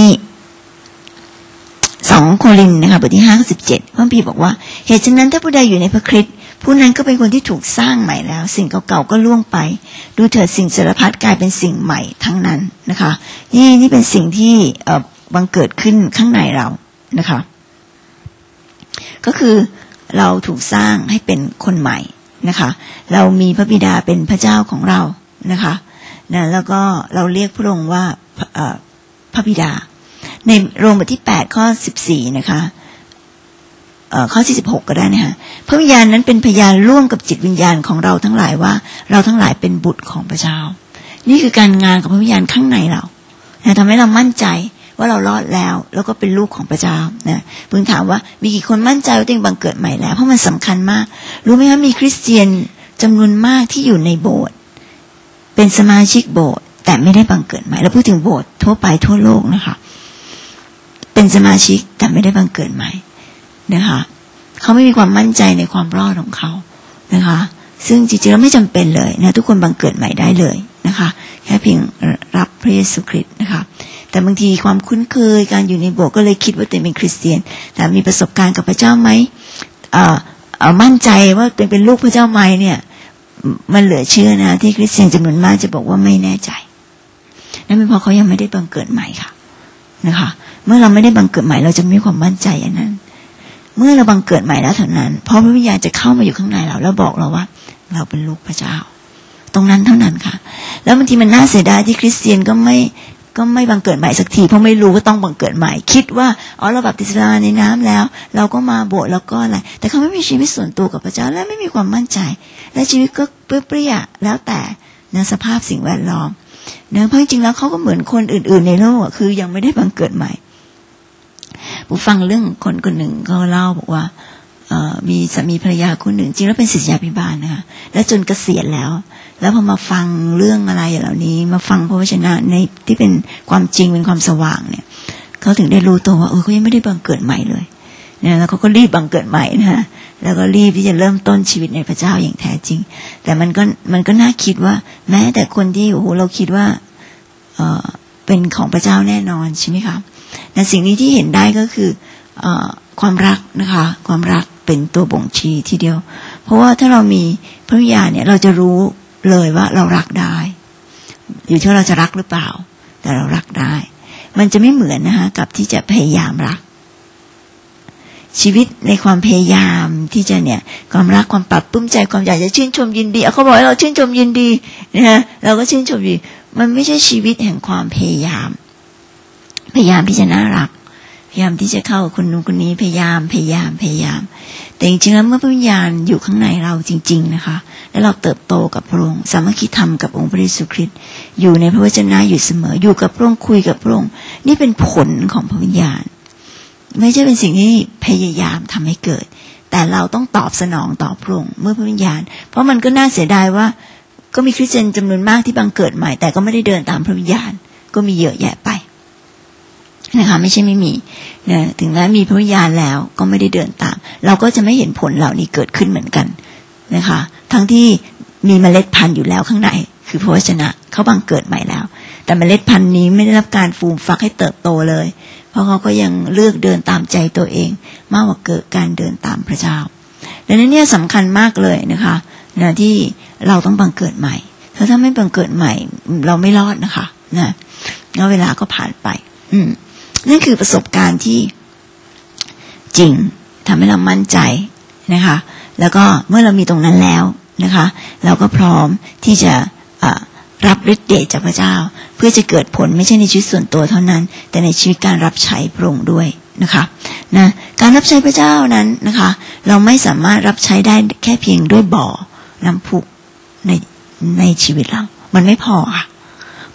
2 โครินธ์นะคะบทที่5 ข้อ 17พระคัมภีร์บอกว่าเหตุฉะนั้นถ้าผู้ใดอยู่ในพระคริสต์ผู้นั้นก็เป็นคนที่ถูกสร้างใหม่แล้วสิ่งเก่าๆก็ล่วงไปดูเถิดสิ่งสารพัดกลายเป็นสิ่งใหม่ทั้งนั้นนะคะนี่เป็นสิ่งที่บังเกิดขึ้นข้างในเรานะคะก็คือเราถูกสร้างให้เป็นคนใหม่นะคะเรามีพระบิดาเป็นพระเจ้าของเรานะคะนะแล้วก็เราเรียกพระองค์ว่าพระบิดาในโรมบทที่8ข้อ14นะคะข้อที่16ก็ได้นะคะพระวิญญาณนั้นเป็นพยานร่วมกับจิตวิญญาณของเราทั้งหลายว่าเราทั้งหลายเป็นบุตรของพระเจ้านี่คือการงานของพระวิญญาณข้างในเราทำให้เรามั่นใจว่าเรารอดแล้วก็เป็นลูกของพระเจ้านะพึงถามว่ามีกี่คนมั่นใจว่าตัวเองบังเกิดใหม่แล้วเพราะมันสำคัญมากรู้ไหมคะมีคริสเตียนจำนวนมากที่อยู่ในโบสถ์เป็นสมาชิกโบสถ์แต่ไม่ได้บังเกิดใหม่เราพูดถึงโบสถ์ทั่วไปทั่วโลกนะคะเป็นสมาชิกแต่ไม่ได้บังเกิดใหม่นะคะเขาไม่มีความมั่นใจในความรอดของเขานะคะซึ่งจริงๆแล้วไม่จำเป็นเลยนะทุกคนบังเกิดใหม่ได้เลยนะคะแค่เพียงรับพระเยซูคริสต์นะคะแต่บางทีความคุ้นเคยการอยู่ในโบสถ์ก็เลยคิดว่าตัวเองเป็นคริสเตียนแต่มีประสบการณ์กับพระเจ้าไหมมั่นใจว่าตัวเองเป็นลูกพระเจ้าไหมเนี่ยมันเหลือเชื่อนะที่คริสเตียนจำนวนมากจะบอกว่าไม่แน่ใจนั่นเป็นเพราะเขายังไม่ได้บังเกิดใหม่ค่ะนะคะเมื่อเราไม่ได้บังเกิดใหม่เราจะไม่มีความมั่นใจอันนั้นเมื่อเราบังเกิดใหม่แล้วเท่านั้นเพราะพระวิญญาณจะเข้ามาอยู่ข้างในเราแล้วบอกเราว่าเราเป็นลูกพระเจ้าตรงนั้นเท่านั้นค่ะแล้วบางทีมันน่าเสียดายที่คริสเตียนก็ไม่บังเกิดใหม่สักทีเพราะไม่รู้ว่าต้องบังเกิดใหม่คิดว่าเราบัพติศมาในน้ำแล้วเราก็มาโบสถ์แล้วก็อะไรแต่เขาไม่มีชีวิตส่วนตัวกับพระเจ้าและไม่มีความมั่นใจและชีวิตก็เปรี้ยๆแล้วแต่ในสภาพสิ่งแวดล้อมเพราะจริงๆแล้วเขาก็เหมือนคนอื่นๆในโลกคือยังไม่ได้บังเกิดใหม่ผมฟังเรื่องคนหนึ่งเขาเล่าบอกว่ามีสามีภรรยาคนหนึ่งจริงแล้วเป็นศิษยาภิบาลนะคะแล้วจนเกษียณแล้วพอมาฟังเรื่องอะไรเหล่านี้มาฟังพระวจนะในที่เป็นความจริงเป็นความสว่างเนี่ยเขาถึงได้รู้ตัวว่าเขายังไม่ได้บังเกิดใหม่เลยเนี่ยแล้วเขาก็รีบบังเกิดใหม่นะคะแล้วก็รีบที่จะเริ่มต้นชีวิตในพระเจ้าอย่างแท้จริงแต่มันก็น่าคิดว่าแม้แต่คนที่เราคิดว่าเป็นของพระเจ้าแน่นอนใช่ไหมคะแต่สิ่งนี้ที่เห็นได้ก็คือความรักนะคะความรักเป็นตัวบ่งชี้ทีเดียวเพราะว่าถ้าเรามีพระวิญญาณเนี่ยเราจะรู้เลยว่าเรารักได้อยู่ที่เราจะรักหรือเปล่าแต่เรารักได้มันจะไม่เหมือนนะคะกับที่จะพยายามรักชีวิตในความพยายามที่จะเนี่ยความรักความปรับปลื้มใจความอยากจะชื่นชมยินดีเขาบอกให้เราชื่นชมยินดีนะเราก็ชื่นชมยินดีมันไม่ใช่ชีวิตแห่งความพยายามที่จะน่ารักพยายามที่จะเข้ากับคนนู้นคนนี้พยายามแต่จริงๆแล้วเมื่อพระวิญญาณอยู่ข้างในเราจริงๆนะคะแล้วเราเติบโตกับพระองค์สามัคคีธรรมกับองค์พระเยซูคริสต์อยู่ในพระวจนะอยู่เสมออยู่กับพระองค์คุยกับพระองค์นี่เป็นผลของพระวิญญาณไม่ใช่เป็นสิ่งที่พยายามทำให้เกิดแต่เราต้องตอบสนองต่อพระองค์เมื่อพระวิญญาณเพราะมันก็น่าเสียดายว่าก็มีคริสเตียนจำนวนมากที่บังเกิดใหม่แต่ก็ไม่ได้เดินตามพระวิญญาณก็มีเยอะแยะไปนะคะไม่ใช่ไม่มีนะถึงแม้มีพระวิญญาณแล้วก็ไม่ได้เดินตามเราก็จะไม่เห็นผลเหล่านี้เกิดขึ้นเหมือนกันนะคะทั้งที่มีเมล็ดพันธุ์อยู่แล้วข้างในคือพระวจนะเขาบังเกิดใหม่แล้วแต่เมล็ดพันธุ์นี้ไม่ได้รับการฟูมฟักให้เติบโตเลยเพราะเขาก็ยังเลือกเดินตามใจตัวเองมากกว่าเกิดการเดินตามพระเจ้าดังนั้นเนี่ยสำคัญมากเลยนะคะนะที่เราต้องบังเกิดใหม่ถ้าไม่บังเกิดใหม่เราไม่รอดนะคะนะแล้วเวลาก็ผ่านไปนั่นคือประสบการณ์ที่จริงทำให้เรามั่นใจนะคะแล้วก็เมื่อเรามีตรงนั้นแล้วนะคะเราก็พร้อมที่จะรับฤทธิ์เดชจากพระเจ้าเพื่อจะเกิดผลไม่ใช่ในชีวิตส่วนตัวเท่านั้นแต่ในชีวิตการรับใช้พระองค์ด้วยนะคะนะการรับใช้พระเจ้านั้นนะคะเราไม่สามารถรับใช้ได้แค่เพียงด้วยบ่อน้ำพุในชีวิตเรามันไม่พอค่ะ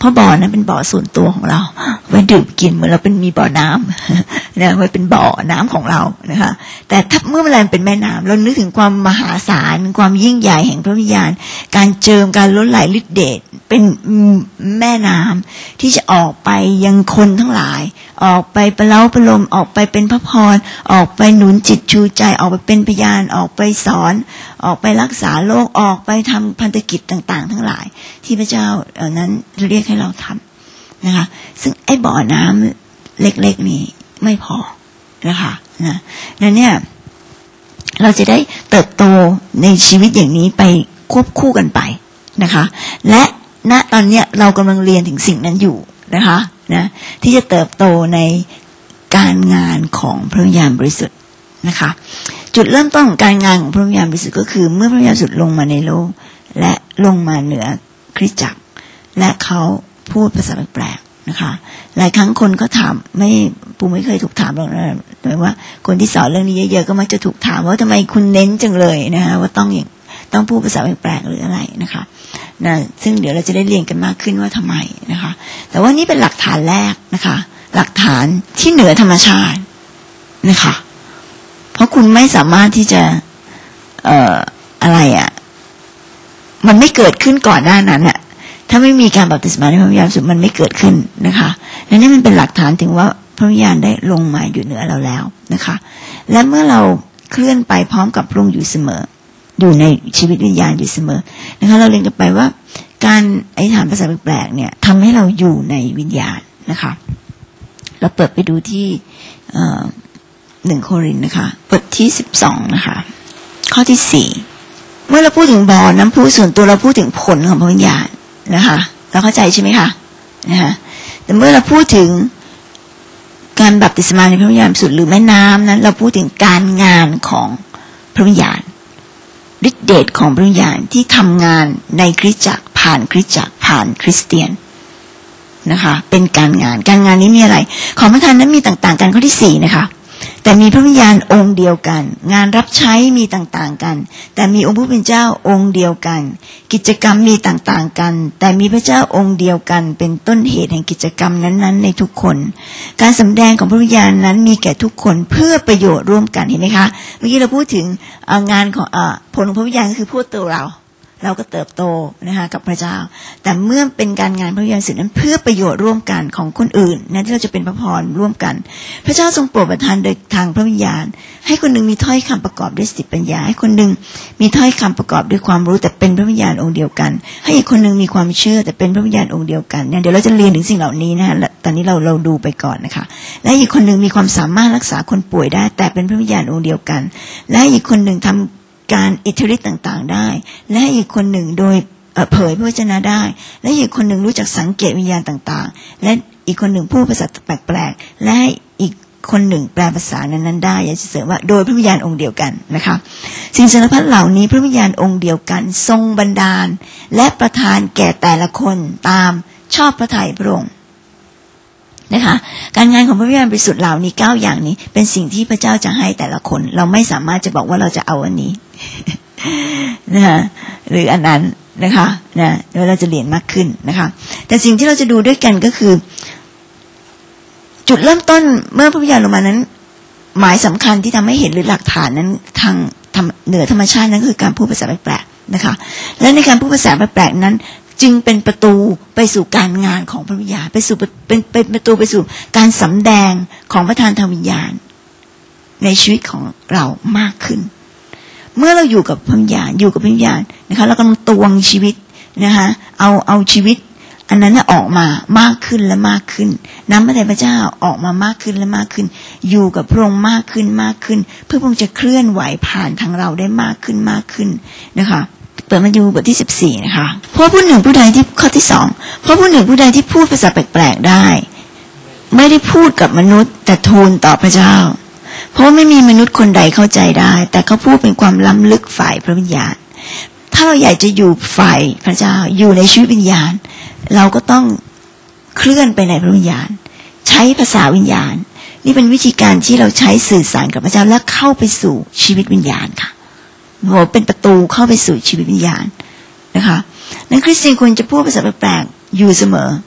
เพราะบ่อนั้นเป็นบ่อส่วนตัวของเราไว้ดื่มกินเหมือนเราเป็นมีบ่อน้ำนะไว้เป็นบ่อน้ำของเรานะคะแต่ถ้าเมื่อเวลาเป็นแม่น้ำเรานึกถึงความมหาศาลความยิ่งใหญ่แห่งพระวิญญาณการเจิมการล้นไหลฤทธิเดชเป็นแม่น้ำที่จะออกไปยังคนทั้งหลายออกไปประเล้าประโลมออกไปเป็นพระพรออกไปหนุนจิตชูใจออกไปเป็นพยานออกไปสอนออกไปรักษาโลกออกไปทำพันธกิจต่างๆทั้งหลายที่พระเจ้านั้นเรียกให้เราทำนะคะซึ่งไอ้บ่อน้ำเล็กๆนี้ไม่พอนะคะนะนั่นเนี่ยเราจะได้เติบโตในชีวิตอย่างนี้ไปควบคู่กันไปนะคะและณตอนนี้เรากำลังเรียนถึงสิ่งนั้นอยู่นะคะนะที่จะเติบโตในการงานของพระวิญญาณบริสุทธิ์นะคะจุดเริ่มต้นของการงานของพระวิญญาณบริสุทธิ์ก็คือเมื่อพระวิญญาณบริสุทธิ์ลงมาในโลกและลงมาเหนือคริสตจักรและเขาพูดภาษาแปลกๆนะคะหลายครั้งคนก็ถามปูไม่เคยถูกถามหรอกนะหมายว่าคนที่สอนเรื่องนี้เยอะๆก็มักจะถูกถามว่าทำไมคุณเน้นจังเลยนะคะว่าต้องพูดภาษาแปลกๆหรืออะไรนะคะนะซึ่งเดี๋ยวเราจะได้เรียนกันมากขึ้นว่าทำไมนะคะแต่ว่านี่เป็นหลักฐานแรกนะคะหลักฐานที่เหนือธรรมชาตินะคะเพราะคุณไม่สามารถที่จะอะไรมันไม่เกิดขึ้นก่อนหน้านั้นถ้าไม่มีการบัพติศมาในพระวิญญาณบริสุทธิ์มันไม่เกิดขึ้นนะคะและนี่มันเป็นหลักฐานถึงว่าพระวิญญาณได้ลงมาอยู่เหนือเราแล้วนะคะและเมื่อเราเคลื่อนไปพร้อมกับพระองค์อยู่เสมออยู่ในชีวิตวิญญาณอยู่เสมอนะคะเราเรียนกันไปว่าการอธิษฐานภาษาแปลกๆเนี่ยทำให้เราอยู่ในวิญญาณนะคะเราเปิดไปดูที่1 โครินธ์นะคะบทที่12นะคะข้อที่4เมื่อเราพูดถึงบ่อน้ำพุส่วนตัวเราพูดถึงผลของพระวิญญาณนะคะเราเข้าใจใช่ไหมคะนะคะแต่เมื่อเราพูดถึงการบัพติศมาในพระวิญญาณบริสุทธิ์หรือแม่น้ำนั้นเราพูดถึงการงานของพระวิญญาณฤทธิเดชของพระวิญญาณที่ทำงานในคริสตจักรผ่านคริสตจักรผ่านคริสเตียนนะคะเป็นการงานนี้มีอะไรของพระทานนั้นมีต่างๆกันข้อที่4นะคะแต่มีพระวิญญาณองค์เดียวกันงานรับใช้มีต่างๆกันแต่มีองค์ผู้เป็นเจ้าองค์เดียวกันกิจกรรมมีต่างๆกันแต่มีพระเจ้าองค์เดียวกันเป็นต้นเหตุแห่งกิจกรรมนั้นๆในทุกคนการสำแดงของพระวิญญาณนั้นมีแก่ทุกคนเพื่อประโยชน์ร่วมกันเห็นไหมคะเมื่อกี้เราพูดถึงงานของผลของพระวิญญาณก็คือพูดตัวเราก็เติบโตนะคะกับพระเจ้าแต่เมื่อเป็นการงานพระวิญญาณบริสุทธิ์นั้นเพื่อประโยชน์ร่วมกันของคนอื่นนั้นที่เราจะเป็นพระพรร่วมกันพระเจ้าทรงโปรดประทานโดยทางพระวิญญาณให้คนหนึ่งมีถ้อยคำประกอบด้วยสติปัญญาให้คนหนึ่งมีถ้อยคำประกอบด้วยความรู้แต่เป็นพระวิญญาณองค์เดียวกันให้อีกคนหนึ่งมีความเชื่อแต่เป็นพระวิญญาณองค์เดียวกันเนี่ยเดี๋ยวเราจะเรียนถึงสิ่งเหล่านี้นะฮะตอนนี้เราดูไปก่อนนะคะและอีกคนหนึ่งมีความสามารถรักษาคนป่วยได้แต่เป็นพระวิญญาณองค์เดียวกันและอีกคนหนึ่งทำการอิทธิฤทธิ์ต่างๆได้และอีกคนหนึ่งโดยเผยพระวจนะได้และอีกคนหนึ่งรู้จักสังเกตวิญญาณต่างๆและอีกคนหนึ่งพูดภาษาแปลกๆและอีกคนหนึ่งแปลภาษานั้นๆได้อยากจะเสริมว่าโดยพระวิญญาณองค์เดียวกันนะคะสิ่งสารพัดเหล่านี้พระวิญญาณองค์เดียวกันทรงบันดาลและประทานแก่แต่ละคนตามชอบพระทัยพระองค์นะคะการงานของพระวิญญาณบริสุทธิ์เหล่านี้9อย่างนี้เป็นสิ่งที่พระเจ้าจะให้แต่ละคนเราไม่สามารถจะบอกว่าเราจะเอาอันนี้ นะหรืออันนั้นนะคะนะเดี๋ยวเราจะเรียนมากขึ้นนะคะแต่สิ่งที่เราจะดูด้วยกันก็คือจุดเริ่มต้นเมื่อพระวิญญาณลงมานั้นหมายสำคัญที่ทำให้เห็นหรือหลักฐานนั้นทางเหนือธรรมชาตินั้นคือการพูดภาษาแปลกๆนะคะและในการพูดภาษาแปลกๆนั้นจึงเป็นประตูไปสู่การงานของพระวิญญาณเป็นประตูไปสู่การสำแดงของประทานทางวิญญาณในชีวิตของเรามากขึ้นเมื่อเราอยู่กับพระวิญญาณนะคะเรากำลังตวงชีวิตนะคะเอาชีวิตอันนั้นออกมามากขึ้นและมากขึ้นน้ำพระทัยพระเจ้าออกมามากขึ้นและมากขึ้นอยู่กับพระองค์มากขึ้นเพื่อพระองค์จะเคลื่อนไหวผ่านทางเราได้มากขึ้นนะคะเปิดมาดูบทที่14นะคะเพราะผู้หนึ่งผู้ใดที่ข้อที่2เพราะผู้หนึ่งผู้ใดที่พูดภาษาแปลกๆได้ไม่ได้พูดกับมนุษย์แต่ทูลต่อพระเจ้าเพราะไม่มีมนุษย์คนใดเข้าใจได้แต่เขาพูดเป็นความล้ำลึกฝ่ายพระวิญญาณถ้าเราอยากจะอยู่ฝ่ายพระเจ้าอยู่ในชีวิตวิญญาณเราก็ต้องเคลื่อนไปในพระวิญญาณใช้ภาษาวิญญาณนี่เป็นวิธีการที่เราใช้สื่อสารกับพระเจ้าและเข้าไปสู่ชีวิตวิญญาณค่ะหัวเป็นประตูเข้าไปสู่ชีวิตวิญญาณนะคะนั้นคริสเตียนควรจะพูดภาษาแปลกๆอยู่เสมอ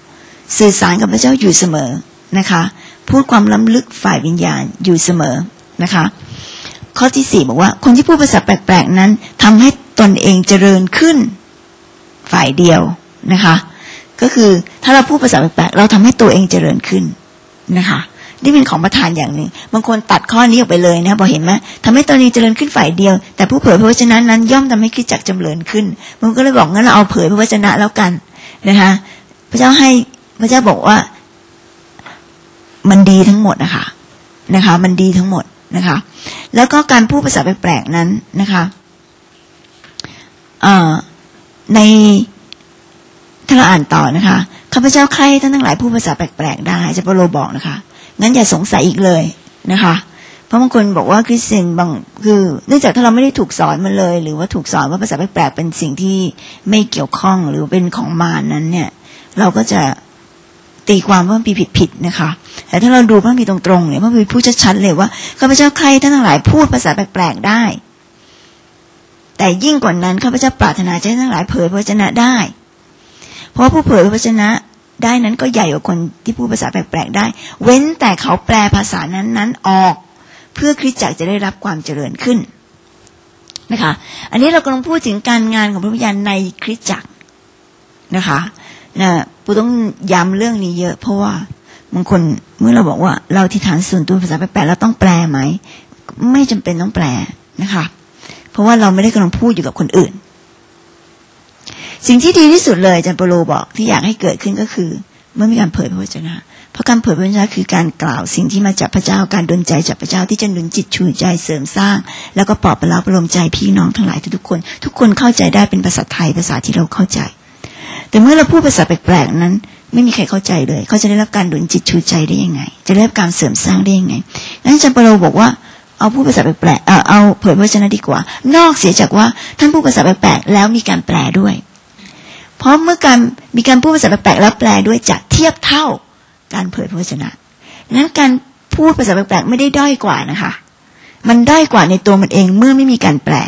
สื่อสารกับพระเจ้าอยู่เสมอนะคะพูดความล้ำลึกฝ่ายวิญญาณอยู่เสมอนะคะข้อที่4บอกว่าคนที่พูดภาษาแปลกๆนั้นทำให้ตนเองเจริญขึ้นฝ่ายเดียวนะคะก็คือถ้าเราพูดภาษาแปลกๆเราทำให้ตัวเองเจริญขึ้นนะคะนี่เป็นของประทานอย่างหนึ่งบางคนตัดข้อนี้ออกไปเลยนะบอกเห็นไหมทำให้ตนเองเจริญขึ้นฝ่ายเดียวแต่ผู้เผยพระวจนะนั้นย่อมทำให้คริสตจักรเจริญขึ้นมันก็เลยบอกงั้นเราเอาเผยพระวจนะแล้วกันนะคะพระเจ้าบอกว่ามันดีทั้งหมดนะคะมันดีทั้งหมดนะคะแล้วก็การพูดภาษาแปลกๆนั้นนะคะในถ้าเราอ่านต่อนะคะข้าพเจ้าใคร่ท่านทั้งหลายพูดภาษาแปลกๆได้อาจารย์เปโลบอกนะคะงั้นอย่าสงสัยอีกเลยนะคะเพราะบางคนบอกว่าคริสเตียนบางคือเนื่องจากถ้าเราไม่ได้ถูกสอนมาเลยหรือว่าถูกสอนว่าภาษาแปลกๆเป็นสิ่งที่ไม่เกี่ยวข้องหรือเป็นของมารนั้นเนี่ยเราก็จะตีความว่ามันผิดนะคะแต่ถ้าเราดูพระคัมภีร์ตรงๆเนี่ยพระคัมภีร์พูดชัดๆเลยว่าข้าพเจ้าใคร่ท่านทั้งหลายพูดภาษาแปลกๆได้แต่ยิ่งกว่านั้นข้าพเจ้าปรารถนาจะให้ทั้งหลายเผยพระวจนะได้เพราะผู้เผยพระวจนะได้นั้นก็ใหญ่กว่าคนที่พูดภาษาแปลกๆได้เว้นแต่เขาแปลภาษานั้นๆออกเพื่อคริสตจักรจะได้รับความเจริญขึ้นนะคะอันนี้เรากำลังพูดถึงการงานของพระวิญญาณในคริสตจักรนะคะปูต้องย้ำเรื่องนี้เยอะเพราะว่าบางคนเมื่อเราบอกว่าเราอธิษฐานส่วนตัวภาษาแปลกๆเราต้องแปลไหมไม่จำเป็นต้องแปลนะคะเพราะว่าเราไม่ได้กำลังพูดอยู่กับคนอื่นสิ่งที่ดีที่สุดเลยอาจารย์เปโลบอกที่อยากให้เกิดขึ้นก็คือเมื่อมีการเผยพระวจนะเพราะการเผยพระวจนะคือการกล่าวสิ่งที่มาจากพระเจ้าการดลใจจากพระเจ้าที่จะหนุนจิตชูใจเสริมสร้างแล้วก็ปลอบประโลมประโลมใจพี่น้องทั้งหลายทุกคนเข้าใจได้เป็นภาษาไทยภาษาที่เราเข้าใจแต่เมื่อเราพูดภาษาแปลกๆนั้นไม่มีใครเข้าใจเลยเขาจะได้รับการหนุนจิตชูใจได้ยังไงจะได้รับการเสริมสร้างได้ยังไงงั้นอาจารย์เปโลบอกว่าเอาพูดภาษาแปลกๆเอาเผยพระวจนะดีกว่านอกเสียจากว่าท่านพูดภาษาแปลกๆแล้วมีการแปลด้วยเพราะเมื่อมีการพูดภาษาแปลกๆแล้วแปลด้วยจะเทียบเท่าการเผยพระวจนะนั้นการพูดภาษาแปลกๆไม่ได้ด้อยกว่านะคะมันด้อยกว่าในตัวมันเองเมื่อไม่มีการแปล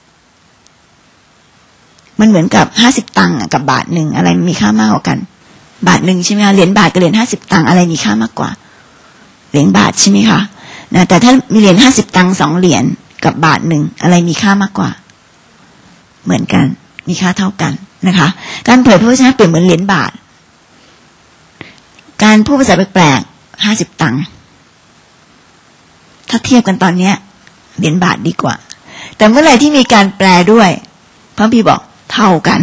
มันเหมือนกับ50ตังค์กับบาทนึงอะไรมีค่ามากกว่ากันบาทนึงใช่ไหมคะเหรียญบาทกับเหรียญ50ตังค์อะไรมีค่ามากกว่าเหรียญบาทใช่ไหมคะนะแต่ถ้ามีเหรียญ50ตังค์2เหรียญกับบาทนึงอะไรมีค่ามากกว่าเหมือนกันมีค่าเท่ากันนะคะการเผยพระวจนะเปรียบเหมือนเหรียญบาทการพูดภาษาแปลกๆ50ตังค์ถ้าเทียบกันตอนนี้เหรียญบาทดีกว่าแต่เมื่อไหร่ที่มีการแปลด้วยพระพี่บอกเท่ากัน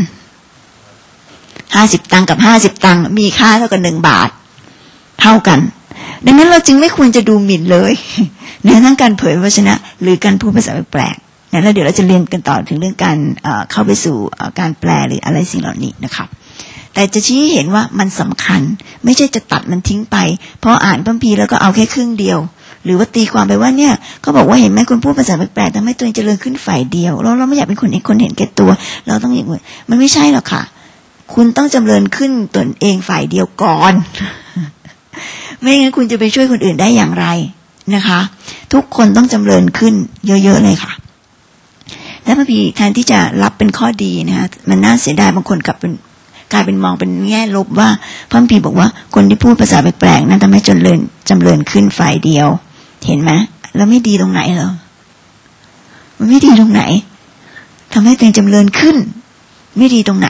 50ตังค์กับ50ตังค์มีค่าเท่ากัน1บาทเท่ากันดังนั้นเราจึงไม่ควรจะดูหมิ่นเลยในทั้งการเผยพระวจนะหรือการพูดภาษาแปลกๆแล้วเดี๋ยวเราจะเรียนกันต่อถึงเรื่องการเข้าไปสู่การแปลหรืออะไรสิ่งเหล่านี้นะครับแต่จะชี้เห็นว่ามันสำคัญไม่ใช่จะตัดมันทิ้งไปเพราะอ่านพระคัมภีร์แล้วก็เอาแค่ครึ่งเดียวหรือว่าตีความไปว่าเนี่ยก็บอกว่าเห็นไหมคุณพูดภาษาแปลกๆทำให้ตัวเองเจริญขึ้นฝ่ายเดียวเราไม่อยากเป็นคนเห็นแก่ตัวเราต้องอย่างนี้มันไม่ใช่หรอกค่ะคุณต้องเจริญขึ้นตนเองฝ่ายเดียวก่อนไม่งั้นคุณจะไปช่วยคนอื่นได้อย่างไรนะคะทุกคนต้องเจริญขึ้นเยอะๆเลยค่ะและพระพีแทนที่จะรับเป็นข้อดีนะคะมันน่าเสียดายบางคนกลายเป็นมองเป็นแง่ลบว่าพระพีบอกว่าคนที่พูดภาษาแปลกๆนั้นทำให้จำเริญขึ้นฝ่ายเดียวเห็นไหมแล้วไม่ดีตรงไหนเหรอมันไม่ดีตรงไหนทำให้ตัวเองจำเริญขึ้นไม่ดีตรงไหน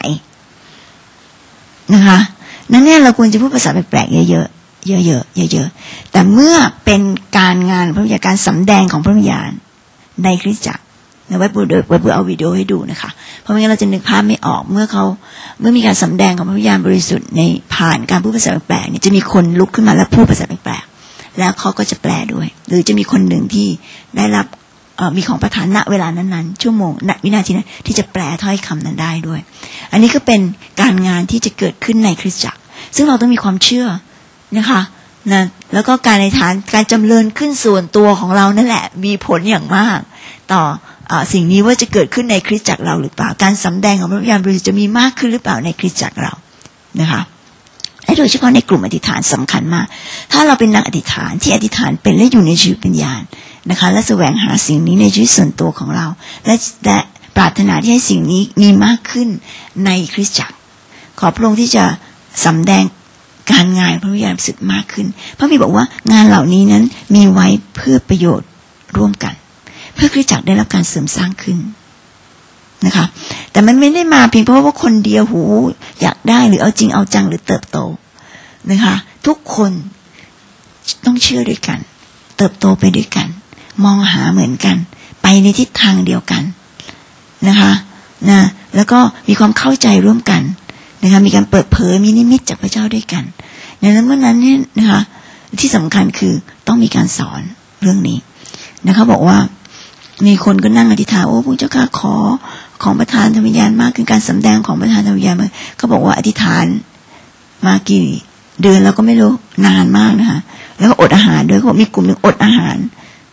นะคะนั่นเนี่ยเราควรจะพูดภาษาแปลกๆเยอะๆแต่เมื่อเป็นการงานพระวิญญาณการสำแดงของพระวิญญาณในคริสตจักรไว้ปูเอาวิดีโอให้ดูนะคะเพราะไม่งั้นเราจะนึกภาพไม่ออกเมื่อมีการสำแดงของพระวิญญาณบริสุทธิ์ในผ่านการพูดภาษาแปลกๆเนี่ยจะมีคนลุกขึ้นมาแล้วพูดภาษาแปลกๆแล้วเขาก็จะแปลด้วยหรือจะมีคนหนึ่งที่ได้รับมีของประทานณเวลานั้นๆชั่วโมงณวินาทีนั้นที่จะแปลถ้อยคำนั้นได้ด้วยอันนี้ก็เป็นการงานที่จะเกิดขึ้นในคริสตจักรซึ่งเราต้องมีความเชื่อนะคะนะแล้วก็การในฐานการจำเริญขึ้นส่วนตัวของเรานั่นแหละมีผลอย่างมากต่อสิ่งนี้ว่าจะเกิดขึ้นในคริสตจักรเราหรือเปล่าการสำแดงของพระวิญญาณบริสุทธิ์จะมีมากขึ้นหรือเปล่าในคริสตจักรเรานะคะและโดยเฉพาะในกลุ่มอธิษฐานสำคัญมากถ้าเราเป็นนักอธิษฐานที่อธิษฐานเป็นและอยู่ในชีวิตวิญญาณนะคะและแสวงหาสิ่งนี้ในชีวิตส่วนตัวของเราและปรารถนาที่ให้สิ่งนี้มีมากขึ้นในคริสตจักรขอพระองค์ที่จะสำแดงการงานพระวิญญาณบริสุทธิ์มากขึ้นพระบิดาบอกว่างานเหล่านี้นั้นมีไว้เพื่อประโยชน์ร่วมกันเพื่อคริสตจักรได้รับการเสริมสร้างขึ้นนะคะแต่มันไม่ได้มาเพียงเพราะว่าคนเดียวหูอยากได้หรือเอาจริงเอาจังหรือเติบโตนะคะทุกคนต้องเชื่อด้วยกันเติบโตไปด้วยกันมองหาเหมือนกันไปในทิศทางเดียวกันนะคะนะแล้วก็มีความเข้าใจร่วมกันนะคะมีการเปิดเผยมีนิมิตจากพระเจ้าด้วยกันในนั้นเมื่อนั้นเนี่ยนะคะที่สำคัญคือต้องมีการสอนเรื่องนี้นะคะบอกว่ามีคนก็นั่งอธิษฐานโอ้พระเจ้าข้าขอของประทานธรรมวิญญาณมากคือการสำแดงของประทานธรรมวิญญาณเขาบอกว่าอธิษฐานมากี่เดือนแล้วก็ไม่รู้นานมากนะคะแล้วก็อดอาหารด้วยเขาบอกมีกลุ่มนึงอดอาหาร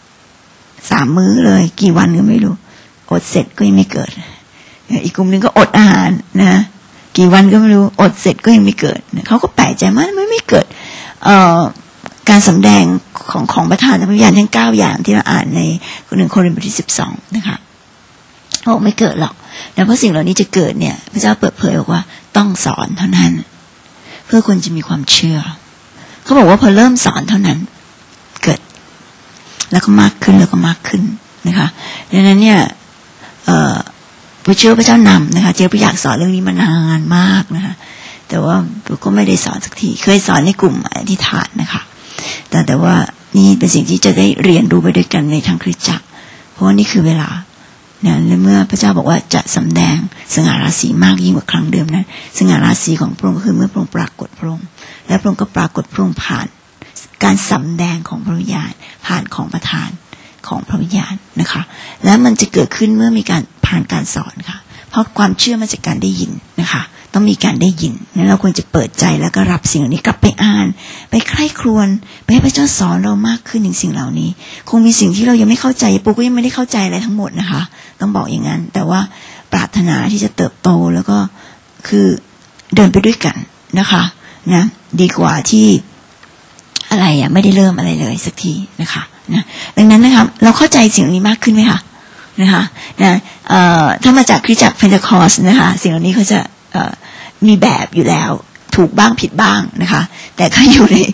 3 มื้อเลยกี่วันก็ไม่รู้อดเสร็จก็ยังไม่เกิดอีกกลุ่มนึงก็อดอาหารนะกี่วันก็ไม่รู้อดเสร็จก็ยังไม่เกิดเขาก็แปลกใจมากไม่เกิดการสำแดงของประทานธรรมวิญญาณทั้ง9อย่างที่เราอ่านใน1 โครินธ์บทที่12นะคะเขาบอกไม่เกิดหรอกแล้วเพราะสิ่งเหล่านี้จะเกิดเนี่ยพระเจ้าเปิดเผยบอกว่าต้องสอนเท่านั้นเพื่อคนจะมีความเชื่อเขาบอกว่าพอเริ่มสอนเท่านั้นเกิดแล้วก็มากขึ้นแล้วก็มากขึ้นนะคะดังนั้นเนี่ยผู้เชื่อพระเจ้านำนะคะเจ้าอยากสอนเรื่องนี้มานานมากนะคะแต่ว่าก็ไม่ได้สอนสักทีเคยสอนในกลุ่มอธิษฐานนะคะแต่ว่านี่เป็นสิ่งที่จะได้เรียนรู้ไปด้วยกันในทางคริสตจักรเพราะว่านี่คือเวลาเนี่ยเมื่อพระเจ้าบอกว่าจะสำแดงสง่าราศีมากยิ่งกว่าครั้งเดิมนั้นสง่าราศีของพระองค์ก็คือเมื่อพระองค์ปรากฏพระองค์และพระองค์ก็ปรากฏพระองค์ผ่านการสำแดงของพระวิญญาณผ่านของประทานของพระวิญญาณนะคะและมันจะเกิดขึ้นเมื่อมีการผ่านการสอนค่ะเพราะความเชื่อมาจากการได้ยินนะคะต้องมีการได้ยินนั้นเราควรจะเปิดใจแล้วก็รับสิ่งเหล่านี้กลับไปอ่านไปใคร่ครวญไปให้พระเจ้าสอนเรามากขึ้นในสิ่งเหล่านี้คงมีสิ่งที่เรายังไม่เข้าใจปูก็ยังไม่ได้เข้าใจอะไรทั้งหมดนะคะต้องบอกอย่างนั้นแต่ว่าปรารถนาที่จะเติบโตแล้วก็คือเดินไปด้วยกันนะคะนะดีกว่าที่อะไรไม่ได้เริ่มอะไรเลยสักทีนะคะนะดังนั้นนะครับเราเข้าใจสิ่งนี้มากขึ้นไหมคะนะคะนะถ้ามาจากคริสตจักรเพนเทคอสนะคะสิ่งเหล่านี้เขาจะมีแบบอยู่แล้วถูกบ้างผิดบ้างนะคะแต่ก็อยู่ใน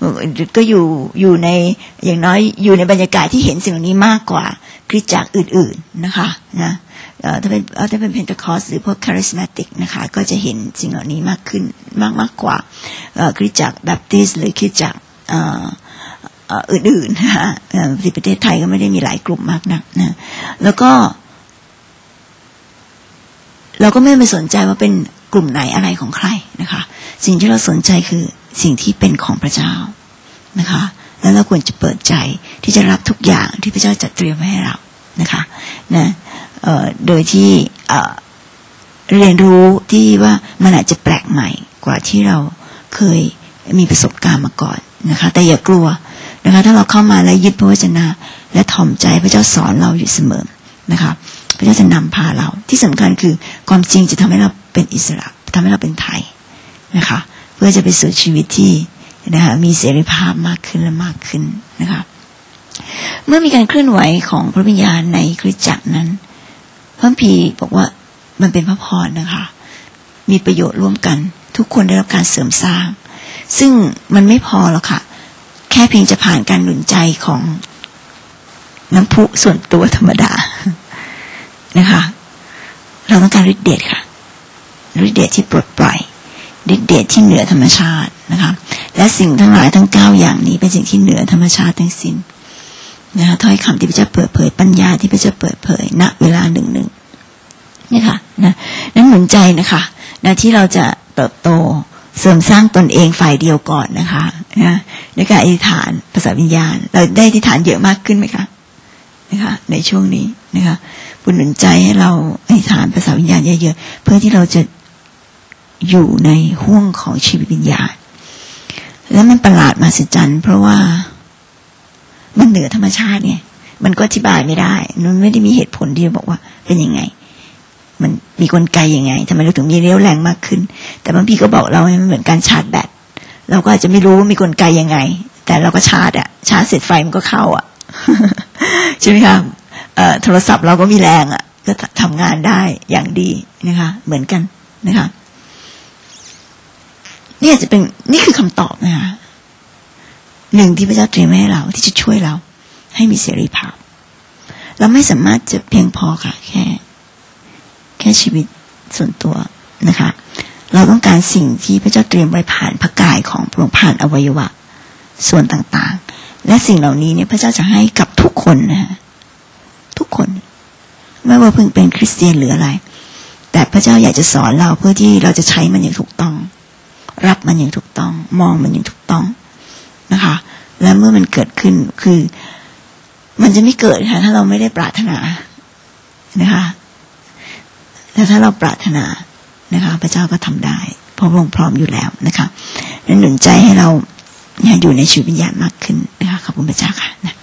อย่างน้อยอยู่ในบรรยากาศที่เห็นสิ่งเหล่านี้มากกว่าคริสตจักรอื่นๆนะคะนะถ้าเป็นเพนเทคอสหรือพวกคาริสมาติกนะคะก็จะเห็นสิ่งเหล่านี้มากขึ้นมากกว่าคริสตจักรแบปติสต์หรือคริสตจักรอื่นๆนะคะที่ประเทศไทยก็ไม่ได้มีหลายกลุ่มมากนักนะแล้วก็เราก็ไม่ไปสนใจว่าเป็นกลุ่มไหนอะไรของใครนะคะสิ่งที่เราสนใจคือสิ่งที่เป็นของพระเจ้านะคะแล้วเราควรจะเปิดใจที่จะรับทุกอย่างที่พระเจ้าจัดเตรียมไว้ให้เรานะคะนะโดยที่เรียนรู้ที่ว่ามันอาจจะแปลกใหม่กว่าที่เราเคยมีประสบการณ์มาก่อนนะคะแต่อย่ากลัวนะคะถ้าเราเข้ามาและยึดพระวจนะและถ่อมใจพระเจ้าสอนเราอยู่เสมอนะคะพระเจ้าจะนำพาเราที่สำคัญคือความจริงจะทำให้เราเป็นอิสระทำให้เราเป็นไทยนะคะเพื่อจะไปสู่ชีวิตที่นะคะมีเสรีภาพมากขึ้นและมากขึ้นนะคะเมื่อมีการเคลื่อนไหวของพระวิญญาณในคริสตจักรนั้นพระคัมภีร์บอกว่ามันเป็นพระพรนะคะมีประโยชน์ร่วมกันทุกคนได้รับการเสริมสร้างซึ่งมันไม่พอหรอกค่ะแค่เพียงจะผ่านการหนุนใจของน้ำพุส่วนตัวธรรมดานะคะเราต้องการฤทธิ์เดชค่ะฤทธิ์เดชที่ปลดปล่อยฤทธิ์เดชที่เหนือธรรมชาตินะคะและสิ่งทั้งหลายทั้ง9อย่างนี้เป็นสิ่งที่เหนือธรรมชาติทั้งสิ้นนะคะถ้อยคำที่พระเจ้าเปิดเผยปัญญาที่พระเจ้าเปิดเผยณเวลาหนึ่งนี่ค่ะนั้นหนุนใจนะคะที่เราจะเติบโตเสริมสร้างตนเองฝ่ายเดียวก่อนนะคะในการอธิษฐานภาษาวิญญาณเราได้อธิษฐานเยอะมากขึ้นไหมคะนะคะในช่วงนี้นะคะบุญหนุนใจให้เราอธิษฐานภาษาวิญญาณเยอะๆเพื่อที่เราจะอยู่ในห้วงของชีวิตวิญญาณแล้วมันประหลาดมหัศจรรย์เพราะว่ามันเหนือธรรมชาติไงมันก็อธิบายไม่ได้มันไม่ได้มีเหตุผลที่จะบอกว่าเป็นยังไงมันมีกลไกยังไงทำไมเราถึงมีเรี่ยวแรงมากขึ้นแต่บางทีก็บอกเรามันเหมือนการชาร์จแบตเราก็อาจจะไม่รู้ว่ามีกลไกยังไงแต่เราก็ชาร์จเสร็จไฟมันก็เข้าใช่ไหมคะโทรศัพท์เราก็มีแรงก็ทำงานได้อย่างดีนะคะเหมือนกันนะคะนี่คือคำตอบนะคะหนึ่งที่พระเจ้าเตรียมไว้ให้เราที่จะช่วยเราให้มีเสรีภาพเราไม่สามารถจะเพียงพอค่ะแค่ชีวิตส่วนตัวนะคะเราต้องการสิ่งที่พระเจ้าเตรียมไว้ผ่านพระกายของพระองค์ผ่านอวัยวะส่วนต่างๆและสิ่งเหล่านี้เนี่ยพระเจ้าจะให้กับทุกคนนะฮะทุกคนไม่ว่าเพิ่งเป็นคริสเตียนหรืออะไรแต่พระเจ้าอยากจะสอนเราเพื่อที่เราจะใช้มันอย่างถูกต้องรับมันอย่างถูกต้องมองมันอย่างถูกต้องนะคะและเมื่อมันเกิดขึ้นคือมันจะไม่เกิดค่ะถ้าเราไม่ได้ปรารถนานะคะแต่ถ้าเราปรารถนานะคะพระเจ้าก็ทำได้เพราะพระองค์พร้อมอยู่แล้วนะคะหนุนใจให้เราอยู่ในชีวิตวิญญาณมากขึ้นนะคะขอบคุณพระเจ้าค่ะนะ